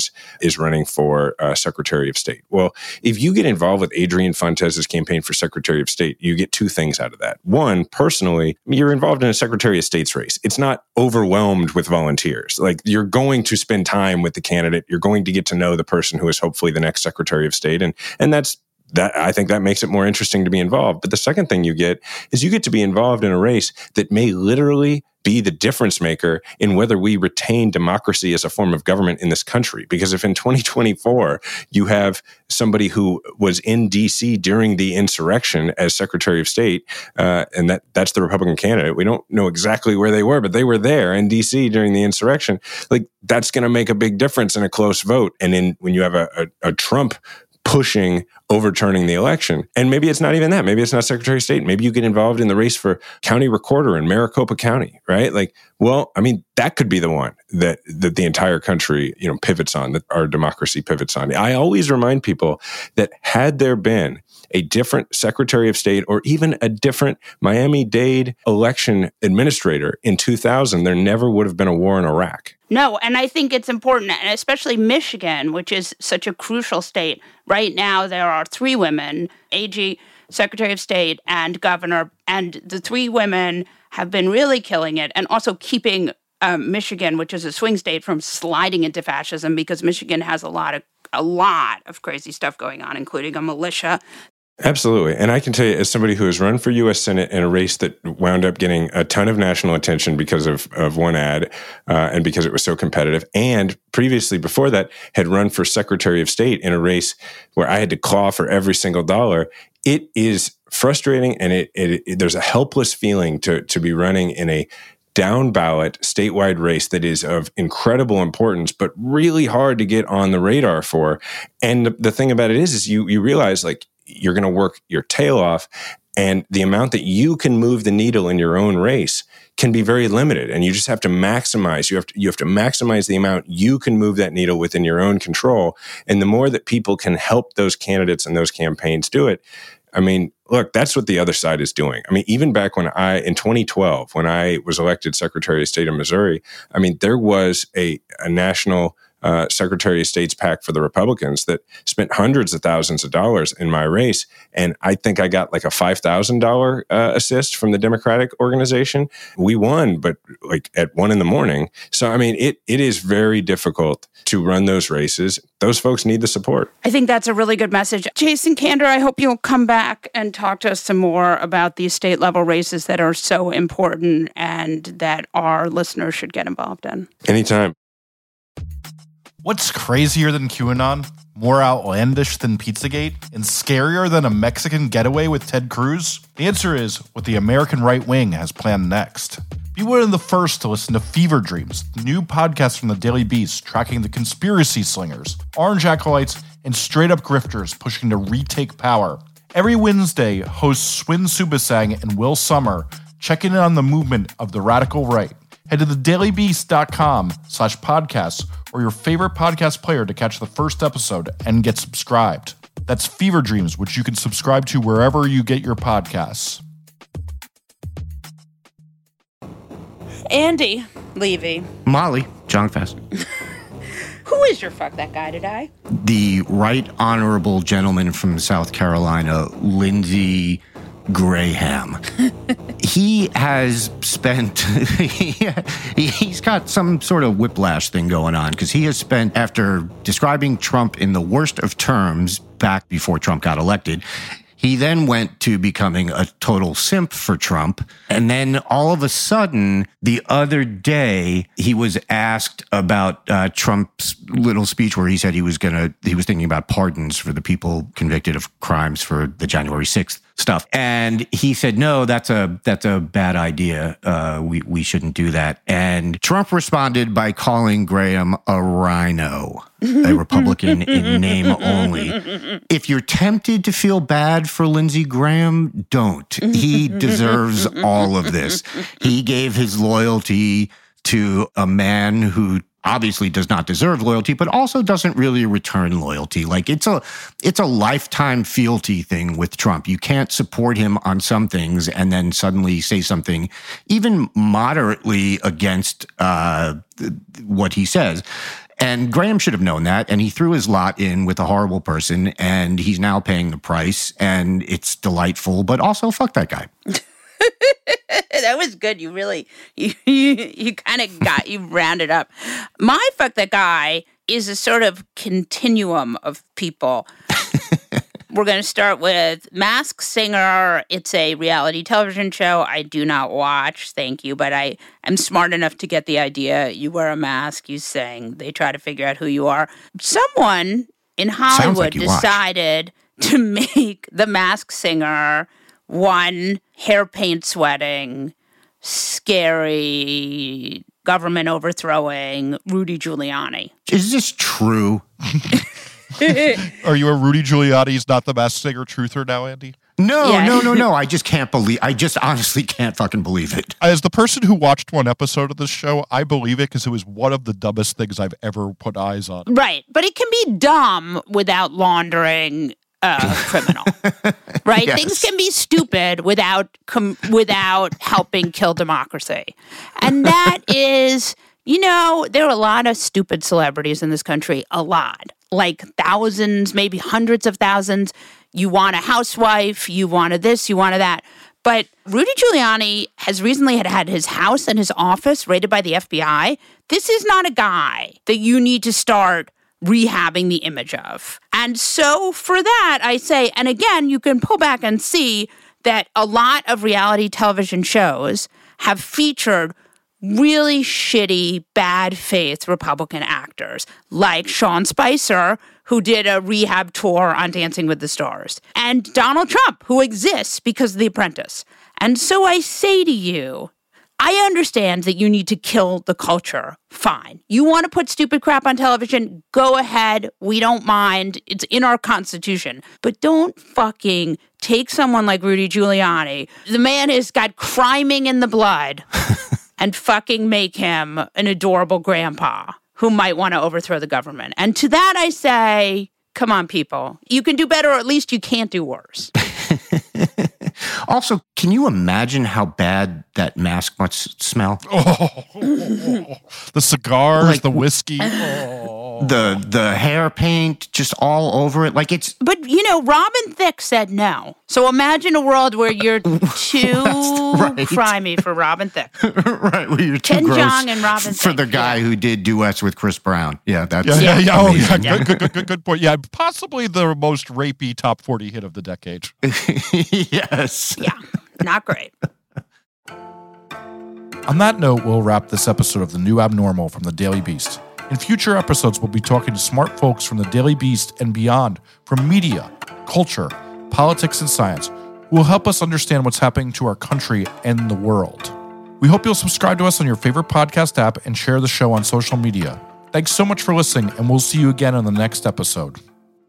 Fuentes is running for uh, Secretary of State. Well, if you get involved with Adrian Fuentes' campaign for Secretary of State, you get two things out of that. One, personally, you're involved in a Secretary of State's race. It's not overwhelmed with volunteers. Like, you're going to spend time with the candidate. You're going to get to know the person who is hopefully the next Secretary of State. And, and that's That I think that makes it more interesting to be involved. But the second thing you get is you get to be involved in a race that may literally be the difference maker in whether we retain democracy as a form of government in this country. Because if in twenty twenty-four you have somebody who was in D C during the insurrection as Secretary of State, uh, and that that's the Republican candidate, we don't know exactly where they were, but they were there in D C during the insurrection. Like, that's going to make a big difference in a close vote. And in when you have a, a, a Trump pushing overturning the election. And maybe it's not even that. Maybe it's not Secretary of State. Maybe you get involved in the race for county recorder in Maricopa County, right? Like, well, I mean, that could be the one that, that the entire country, you know, pivots on, that our democracy pivots on. I always remind people that had there been a different Secretary of State or even a different Miami-Dade election administrator in two thousand, there never would have been a war in Iraq. No, and I think it's important, and especially Michigan, which is such a crucial state. Right now, there are three women, A G, Secretary of State, and Governor, and the three women have been really killing it and also keeping um, Michigan, which is a swing state, from sliding into fascism, because Michigan has a lot of a lot of crazy stuff going on, including a militia. Absolutely. And I can tell you, as somebody who has run for U S Senate in a race that wound up getting a ton of national attention because of, of one ad uh, and because it was so competitive, and previously before that had run for Secretary of State in a race where I had to claw for every single dollar, it is frustrating, and it, it, it there's a helpless feeling to to be running in a down ballot statewide race that is of incredible importance, but really hard to get on the radar for. And the, the thing about it is, is you you realize, like, you're going to work your tail off, and the amount that you can move the needle in your own race can be very limited. And you just have to maximize. You have to, you have to maximize the amount you can move that needle within your own control. And the more that people can help those candidates and those campaigns do it, I mean, look, that's what the other side is doing. I mean, even back when I, in twenty twelve, when I was elected Secretary of State of Missouri, I mean, there was a, a national Uh, Secretary of State's PAC for the Republicans that spent hundreds of thousands of dollars in my race. And I think I got like a five thousand dollars uh, assist from the Democratic organization. We won, but like at one in the morning. So, I mean, it it is very difficult to run those races. Those folks need the support. I think that's a really good message. Jason Kander, I hope you'll come back and talk to us some more about these state level races that are so important and that our listeners should get involved in. Anytime. What's crazier than QAnon, more outlandish than Pizzagate, and scarier than a Mexican getaway with Ted Cruz? The answer is what the American right wing has planned next. Be one of the first to listen to Fever Dreams, the new podcast from the Daily Beast tracking the conspiracy slingers, orange acolytes, and straight-up grifters pushing to retake power. Every Wednesday, hosts Swin Subasang and Will Sommer check in on the movement of the radical right. Head to thedailybeast.com slash podcasts or your favorite podcast player to catch the first episode and get subscribed. That's Fever Dreams, which you can subscribe to wherever you get your podcasts. Andy Levy. Molly, John Fest. Who is your fuck that guy today? The right honorable gentleman from South Carolina, Lindsey Graham. He has spent, he's got some sort of whiplash thing going on, because he has spent, after describing Trump in the worst of terms back before Trump got elected, he then went to becoming a total simp for Trump. And then all of a sudden, the other day, he was asked about uh, Trump's little speech where he said he was going to, he was thinking about pardons for the people convicted of crimes for the January sixth stuff. And he said, no, that's a, that's a bad idea. Uh, we, we shouldn't do that. And Trump responded by calling Graham a rhino, a Republican in name only. If you're tempted to feel bad for Lindsey Graham, don't. He deserves all of this. He gave his loyalty to a man who obviously does not deserve loyalty, but also doesn't really return loyalty. Like, it's a it's a lifetime fealty thing with Trump. You can't support him on some things and then suddenly say something even moderately against uh, what he says. And Graham should have known that. And he threw his lot in with a horrible person. And he's now paying the price. And it's delightful. But also, fuck that guy. That was good. You really, you you, you kind of got, you rounded up. My fuck that guy is a sort of continuum of people. We're going to start with Masked Singer. It's a reality television show I do not watch, thank you, but I am smart enough to get the idea. You wear a mask, you sing, they try to figure out who you are. Someone in Hollywood like decided watch. to make The Masked Singer one hair paint sweating, scary, government overthrowing Rudy Giuliani. Is this true? Are you a Rudy Giuliani's Not the Masked Singer truther now, Andy? No, yeah. no, no, no. I just can't believe, I just honestly can't fucking believe it. As the person who watched one episode of this show, I believe it because it was one of the dumbest things I've ever put eyes on. Right. But it can be dumb without laundering a criminal. Right? Yes. Things can be stupid without com- without helping kill democracy. And that is, you know, there are a lot of stupid celebrities in this country. A lot. Like thousands, maybe hundreds of thousands. You want a housewife, you wanted this, you wanted that. But Rudy Giuliani has recently had had his house and his office raided by the F B I. This is not a guy that you need to start rehabbing the image of. And so for that, I say, and again, you can pull back and see that a lot of reality television shows have featured really shitty, bad faith Republican actors, like Sean Spicer, who did a rehab tour on Dancing with the Stars, and Donald Trump, who exists because of The Apprentice. And so I say to you, I understand that you need to kill the culture. Fine. You want to put stupid crap on television? Go ahead. We don't mind. It's in our Constitution. But don't fucking take someone like Rudy Giuliani. The man has got criming in the blood and fucking make him an adorable grandpa who might want to overthrow the government. And to that I say, come on, people. You can do better, or at least you can't do worse. Also, can you imagine how bad that mask must smell? Oh, the cigars, like, the whiskey. Oh. The the hair paint just all over it. Like it's... But, you know, Robin Thicke said no. So imagine a world where you're too right. crimey for Robin Thicke. Right, where you're too Ken gross Jeong and Robin for Thicke, the guy yeah. who did duets with Chris Brown. Yeah, that's yeah, yeah, yeah. Oh, yeah. yeah. Good, good, good, good, good point. Yeah, possibly the most rapey top forty hit of the decade. Yes. Yeah, not great. On that note, we'll wrap this episode of The New Abnormal from The Daily Beast. In future episodes, we'll be talking to smart folks from The Daily Beast and beyond, from media, culture, politics, and science, who will help us understand what's happening to our country and the world. We hope you'll subscribe to us on your favorite podcast app and share the show on social media. Thanks so much for listening, and we'll see you again on the next episode.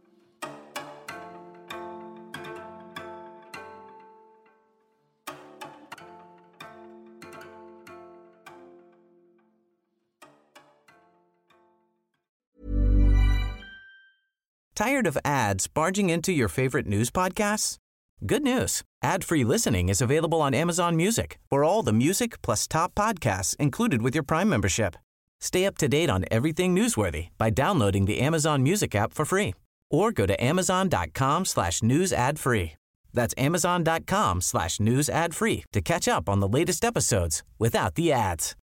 Tired of ads barging into your favorite news podcasts? Good news. Ad-free listening is available on Amazon Music for all the music plus top podcasts included with your Prime membership. Stay up to date on everything newsworthy by downloading the Amazon Music app for free or go to amazon.com slash news ad free. That's amazon.com slash news ad free to catch up on the latest episodes without the ads.